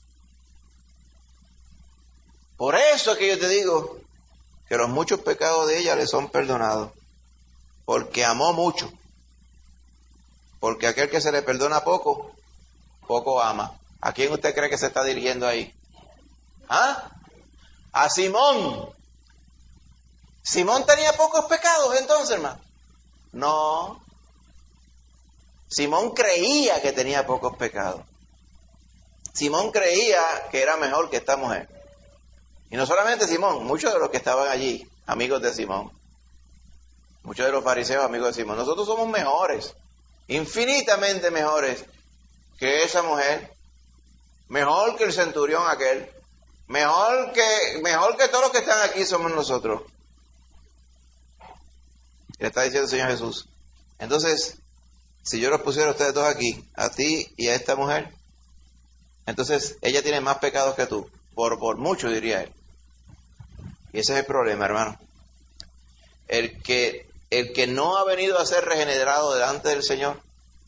Por eso es que yo te digo que los muchos pecados de ella le son perdonados, porque amó mucho. Porque aquel que se le perdona poco, poco ama. ¿A quién usted cree que se está dirigiendo ahí? ¿Ah? A Simón. ¿Simón tenía pocos pecados entonces, hermano? No. Simón creía que tenía pocos pecados. Simón creía que era mejor que esta mujer. Y no solamente Simón, muchos de los que estaban allí, amigos de Simón. Muchos de los fariseos, amigos de Simón. Nosotros somos mejores, infinitamente mejores que esa mujer. Mejor que el centurión aquel. Mejor que, mejor que todos los que están aquí somos nosotros. Le está diciendo el Señor Jesús. Entonces, si yo los pusiera a ustedes dos aquí, a ti y a esta mujer, entonces ella tiene más pecados que tú, por, por mucho diría él. Y ese es el problema, hermano. El que, el que no ha venido a ser regenerado delante del Señor,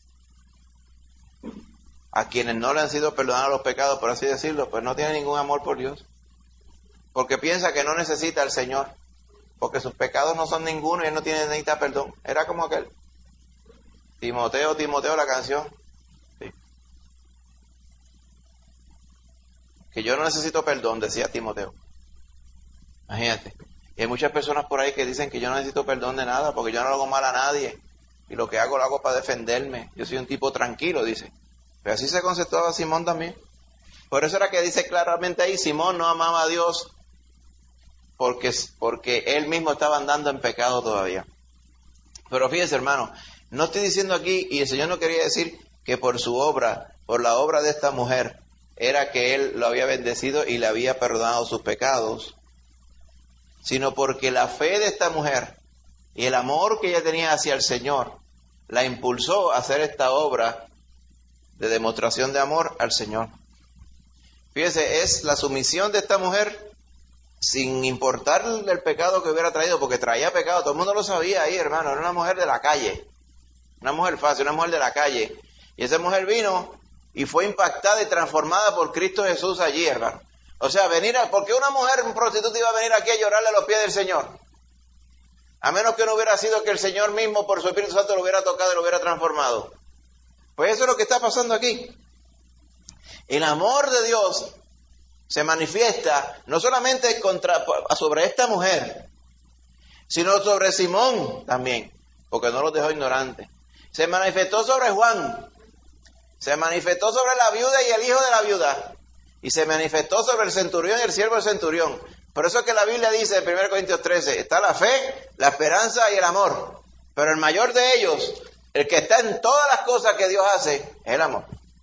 a quienes no le han sido perdonados los pecados, por así decirlo, pues no tiene ningún amor por Dios. Porque piensa que no necesita al Señor, porque sus pecados no son ninguno y él no tiene necesita perdón. Era como aquel Timoteo, Timoteo, la canción. Sí. Que yo no necesito perdón, decía Timoteo. Imagínate. Y hay muchas personas por ahí que dicen que yo no necesito perdón de nada, porque yo no hago mal a nadie. Y lo que hago, lo hago para defenderme. Yo soy un tipo tranquilo, dice. Pero así se conceptuaba Simón también. Por eso era que dice claramente ahí, Simón no amaba a Dios porque, porque él mismo estaba andando en pecado todavía. Pero fíjense, hermano, no estoy diciendo aquí, y el Señor no quería decir que por su obra, por la obra de esta mujer, era que él lo había bendecido y le había perdonado sus pecados, sino porque la fe de esta mujer y el amor que ella tenía hacia el Señor la impulsó a hacer esta obra de demostración de amor al Señor. Fíjese, es la sumisión de esta mujer sin importar el pecado que hubiera traído, porque traía pecado, todo el mundo lo sabía ahí, hermano, era una mujer de la calle, una mujer fácil, una mujer de la calle, y esa mujer vino y fue impactada y transformada por Cristo Jesús allí, hermano. O sea, venir a, ¿por qué una mujer prostituta iba a venir aquí a llorarle a los pies del Señor? A menos que no hubiera sido que el Señor mismo por su Espíritu Santo lo hubiera tocado y lo hubiera transformado. Pues eso es lo que está pasando aquí. El amor de Dios se manifiesta no solamente contra, sobre esta mujer, sino sobre Simón también, porque no los dejó ignorantes. Se manifestó sobre Juan, se manifestó sobre la viuda y el hijo de la viuda, y se manifestó sobre el centurión y el siervo del centurión. Por eso es que la Biblia dice en primera Corintios trece, está la fe, la esperanza y el amor, pero el mayor de ellos, el que está en todas las cosas que Dios hace, es el amor.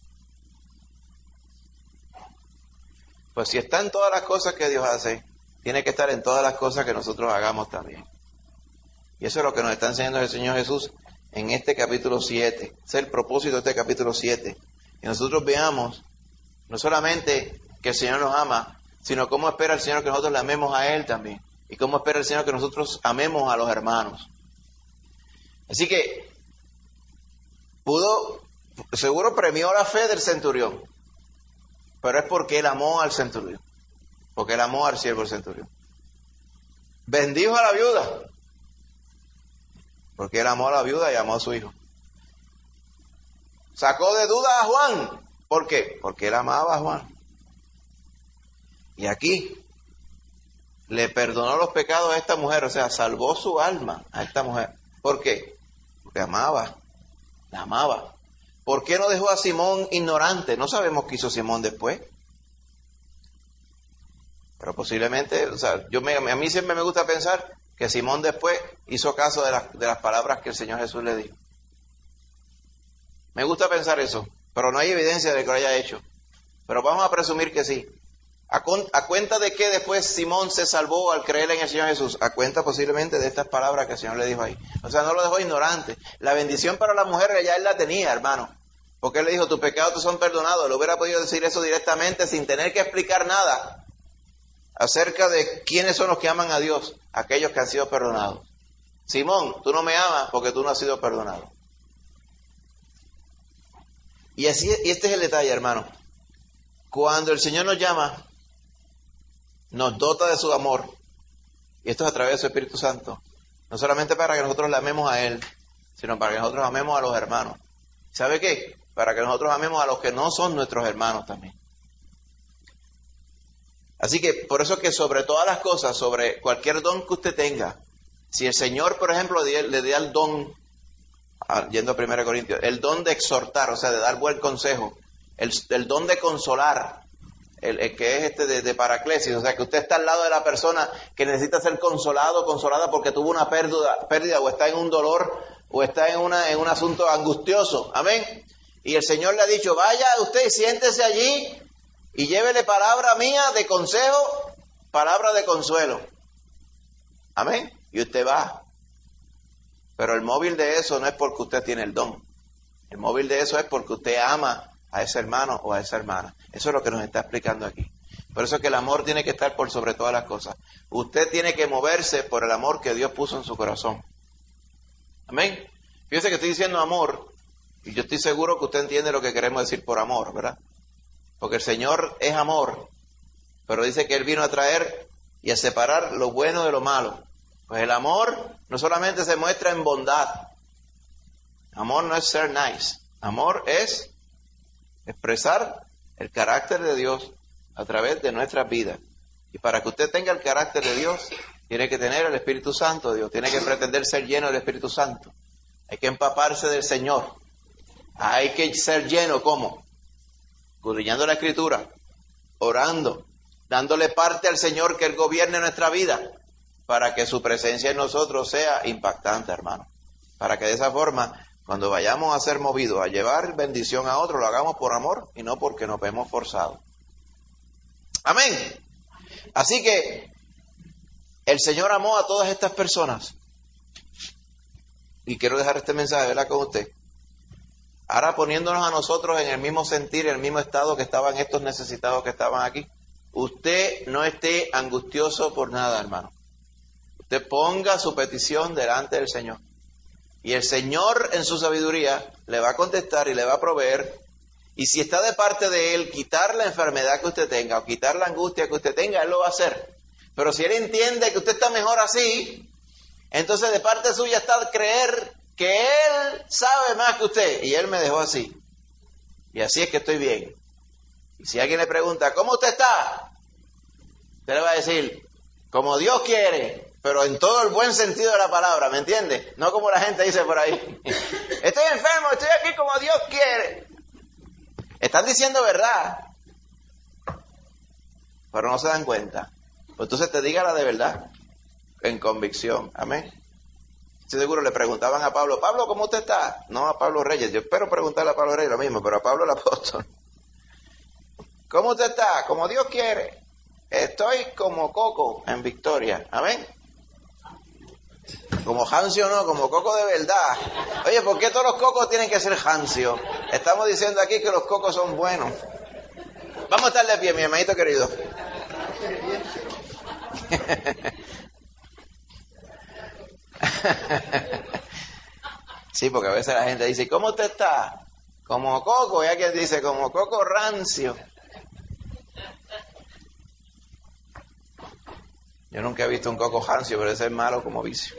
Pues si está en todas las cosas que Dios hace, tiene que estar en todas las cosas que nosotros hagamos también. Y eso es lo que nos está enseñando el Señor Jesús en este capítulo siete. Ese es el propósito de este capítulo siete. Que nosotros veamos no solamente que el Señor nos ama, sino cómo espera el Señor que nosotros le amemos a Él también. Y cómo espera el Señor que nosotros amemos a los hermanos. Así que pudo, seguro premió la fe del centurión, pero es porque él amó al centurión, porque él amó al siervo del centurión. Bendijo a la viuda, porque él amó a la viuda y amó a su hijo. Sacó de duda a Juan, ¿por qué? Porque él amaba a Juan. Y aquí le perdonó los pecados a esta mujer, o sea, salvó su alma a esta mujer. ¿Por qué? Porque amaba, la amaba. ¿Por qué no dejó a Simón ignorante? No sabemos qué hizo Simón después. Pero posiblemente, o sea, yo me, a mí siempre me gusta pensar que Simón después hizo caso de las, de las palabras que el Señor Jesús le dijo. Me gusta pensar eso, pero no hay evidencia de que lo haya hecho. Pero vamos a presumir que sí. ¿A, con, a cuenta de que después Simón se salvó al creer en el Señor Jesús? A cuenta posiblemente de estas palabras que el Señor le dijo ahí. O sea, no lo dejó ignorante. La bendición para la mujer ya él la tenía, hermano. Porque él le dijo, tus pecados te son perdonados. Le hubiera podido decir eso directamente sin tener que explicar nada acerca de quiénes son los que aman a Dios, aquellos que han sido perdonados. Simón, tú no me amas porque tú no has sido perdonado. Y así, y este es el detalle, hermano. Cuando el Señor nos llama, nos dota de su amor, y esto es a través de su Espíritu Santo, no solamente para que nosotros le amemos a Él, sino para que nosotros amemos a los hermanos. ¿Sabe qué? Para que nosotros amemos a los que no son nuestros hermanos también. Así que por eso es que sobre todas las cosas, sobre cualquier don que usted tenga, si el Señor, por ejemplo, le da el don, yendo a primera Corintios, el don de exhortar, o sea, de dar buen consejo, el, el don de consolar, el, el que es este de, de paraclesis, o sea, que usted está al lado de la persona que necesita ser consolado, consolada porque tuvo una pérdida, pérdida o está en un dolor, o está en, una, en un asunto angustioso, amén. Y el Señor le ha dicho, vaya usted y siéntese allí y llévele palabra mía de consejo, palabra de consuelo, amén. Y usted va. Pero el móvil de eso no es porque usted tiene el don, El móvil de eso es porque usted ama a ese hermano o a esa hermana. Eso es lo que nos está explicando aquí. Por eso es que el amor tiene que estar por sobre todas las cosas. Usted tiene que moverse por el amor que Dios puso en su corazón. Amén. Fíjese que estoy diciendo amor, y yo estoy seguro que usted entiende lo que queremos decir por amor, ¿verdad? Porque el Señor es amor, pero dice que Él vino a traer y a separar lo bueno de lo malo. Pues el amor no solamente se muestra en bondad. Amor no es ser nice. Amor es expresar el carácter de Dios a través de nuestras vidas. Y para que usted tenga el carácter de Dios, tiene que tener el Espíritu Santo de Dios. Tiene que pretender ser lleno del Espíritu Santo. Hay que empaparse del Señor. Hay que ser lleno, ¿cómo? Escudriñando la Escritura, orando, dándole parte al Señor que Él gobierne nuestra vida, para que su presencia en nosotros sea impactante, hermano. Para que de esa forma, cuando vayamos a ser movidos a llevar bendición a otros, lo hagamos por amor y no porque nos vemos forzados. Amén. Así que el Señor amó a todas estas personas. Y quiero dejar este mensaje, ¿verdad?, con usted. Ahora poniéndonos a nosotros en el mismo sentir, en el mismo estado que estaban estos necesitados que estaban aquí. Usted no esté angustioso por nada, hermano. Usted ponga su petición delante del Señor. Y el Señor en su sabiduría le va a contestar y le va a proveer. Y si está de parte de Él, quitar la enfermedad que usted tenga o quitar la angustia que usted tenga, Él lo va a hacer. Pero si Él entiende que usted está mejor así, entonces de parte suya está creer que Él sabe más que usted. Y Él me dejó así. Y así es que estoy bien. Y si alguien le pregunta, ¿cómo usted está?, usted le va a decir, como Dios quiere, pero en todo el buen sentido de la palabra, ¿me entiende? No como la gente dice por ahí. Estoy enfermo, estoy aquí como Dios quiere. Están diciendo verdad, pero no se dan cuenta. Pues entonces te diga la de verdad, en convicción. Amén. Estoy seguro le preguntaban a Pablo, Pablo, ¿cómo usted está? No a Pablo Reyes, yo espero preguntarle a Pablo Reyes lo mismo, pero a Pablo el apóstol. ¿Cómo usted está? Como Dios quiere. Estoy como Coco en Victoria. Amén. Como Hancio no, como Coco de verdad. Oye, ¿por qué todos los cocos tienen que ser Hancio? Estamos diciendo aquí que los cocos son buenos. Vamos a estar de pie, mi hermanito querido. Sí, porque a veces la gente dice, ¿cómo usted está? Como Coco, y hay quien dice, como Coco rancio. Yo nunca he visto un coco rancio, pero ese es malo como vicio.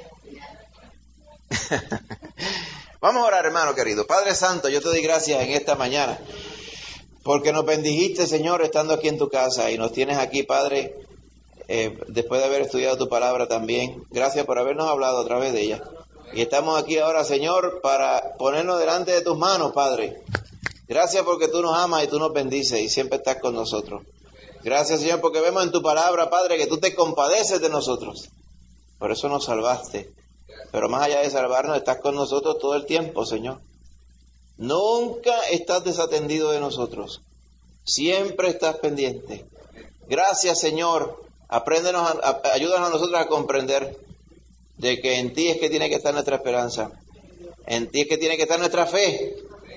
Vamos a orar, hermano querido. Padre Santo, yo te doy gracias en esta mañana, porque nos bendijiste, Señor, estando aquí en tu casa, y nos tienes aquí, Padre, eh, después de haber estudiado tu palabra también. Gracias por habernos hablado a través de ella. Y estamos aquí ahora, Señor, para ponernos delante de tus manos, Padre. Gracias porque tú nos amas y tú nos bendices y siempre estás con nosotros. Gracias, Señor, porque vemos en tu palabra, Padre, que tú te compadeces de nosotros. Por eso nos salvaste. Pero más allá de salvarnos, estás con nosotros todo el tiempo, Señor. Nunca estás desatendido de nosotros. Siempre estás pendiente. Gracias, Señor. Apréndenos, a, a, ayúdanos a nosotros a comprender de que en ti es que tiene que estar nuestra esperanza. En ti es que tiene que estar nuestra fe.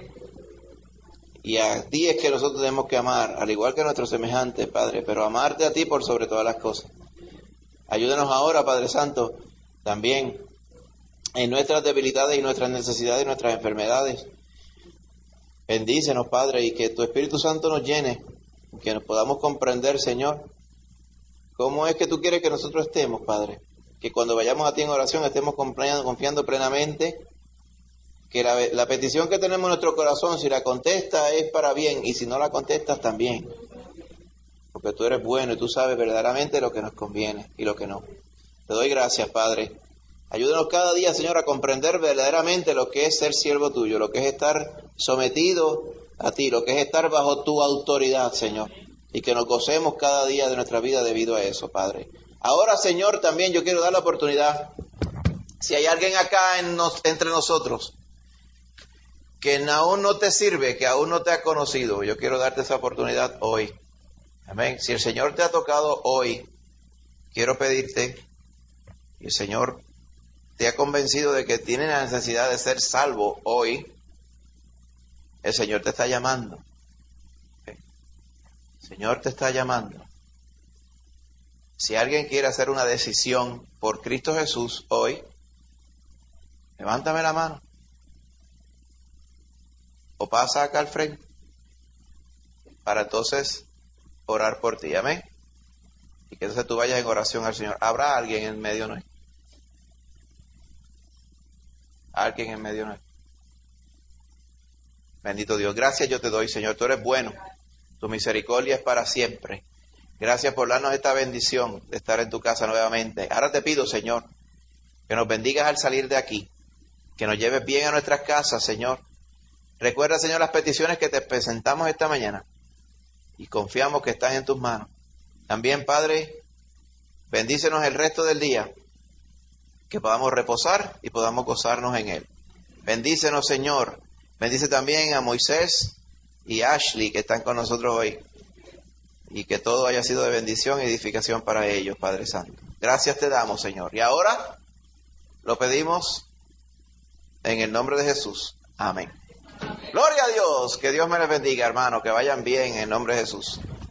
Y a ti es que nosotros tenemos que amar, al igual que a nuestros semejantes, Padre, pero amarte a ti por sobre todas las cosas. Ayúdanos ahora, Padre Santo, también en nuestras debilidades y nuestras necesidades y nuestras enfermedades. Bendícenos, Padre, y que tu Espíritu Santo nos llene, que nos podamos comprender, Señor, cómo es que tú quieres que nosotros estemos, Padre. Que cuando vayamos a ti en oración estemos confiando, confiando plenamente que la, la petición que tenemos en nuestro corazón, si la contestas es para bien, y si no la contestas también. Porque tú eres bueno y tú sabes verdaderamente lo que nos conviene y lo que no. Te doy gracias, Padre. Ayúdanos cada día, Señor, a comprender verdaderamente lo que es ser siervo tuyo, lo que es estar sometido a ti, lo que es estar bajo tu autoridad, Señor. Y que nos gocemos cada día de nuestra vida debido a eso, Padre. Ahora, Señor, también yo quiero dar la oportunidad, si hay alguien acá en nos, entre nosotros que aún no te sirve, que aún no te ha conocido, yo quiero darte esa oportunidad hoy. Amén. Si el Señor te ha tocado hoy, quiero pedirte, y el Señor te ha convencido de que tiene la necesidad de ser salvo hoy, El Señor te está llamando. El Señor te está llamando. Si alguien quiere hacer una decisión por Cristo Jesús hoy, levántame la mano. O pasa acá al frente. Para entonces orar por ti. Amén. Y que entonces tú vayas en oración al Señor. ¿Habrá alguien en medio nuestro? Alguien en medio nuestro. Bendito Dios. Gracias yo te doy, Señor. Tú eres bueno. Tu misericordia es para siempre. Gracias por darnos esta bendición de estar en tu casa nuevamente. Ahora te pido, Señor, que nos bendigas al salir de aquí. Que nos lleves bien a nuestras casas, Señor. Recuerda, Señor, las peticiones que te presentamos esta mañana. Y confiamos que están en tus manos. También, Padre, bendícenos el resto del día. Que podamos reposar y podamos gozarnos en él. Bendícenos, Señor. Bendice también a Moisés y Ashley que están con nosotros hoy. Y que todo haya sido de bendición y edificación para ellos, Padre Santo. Gracias te damos, Señor. Y ahora lo pedimos en el nombre de Jesús. Amén. Gloria a Dios. Que Dios me les bendiga, hermano. Que vayan bien en el nombre de Jesús.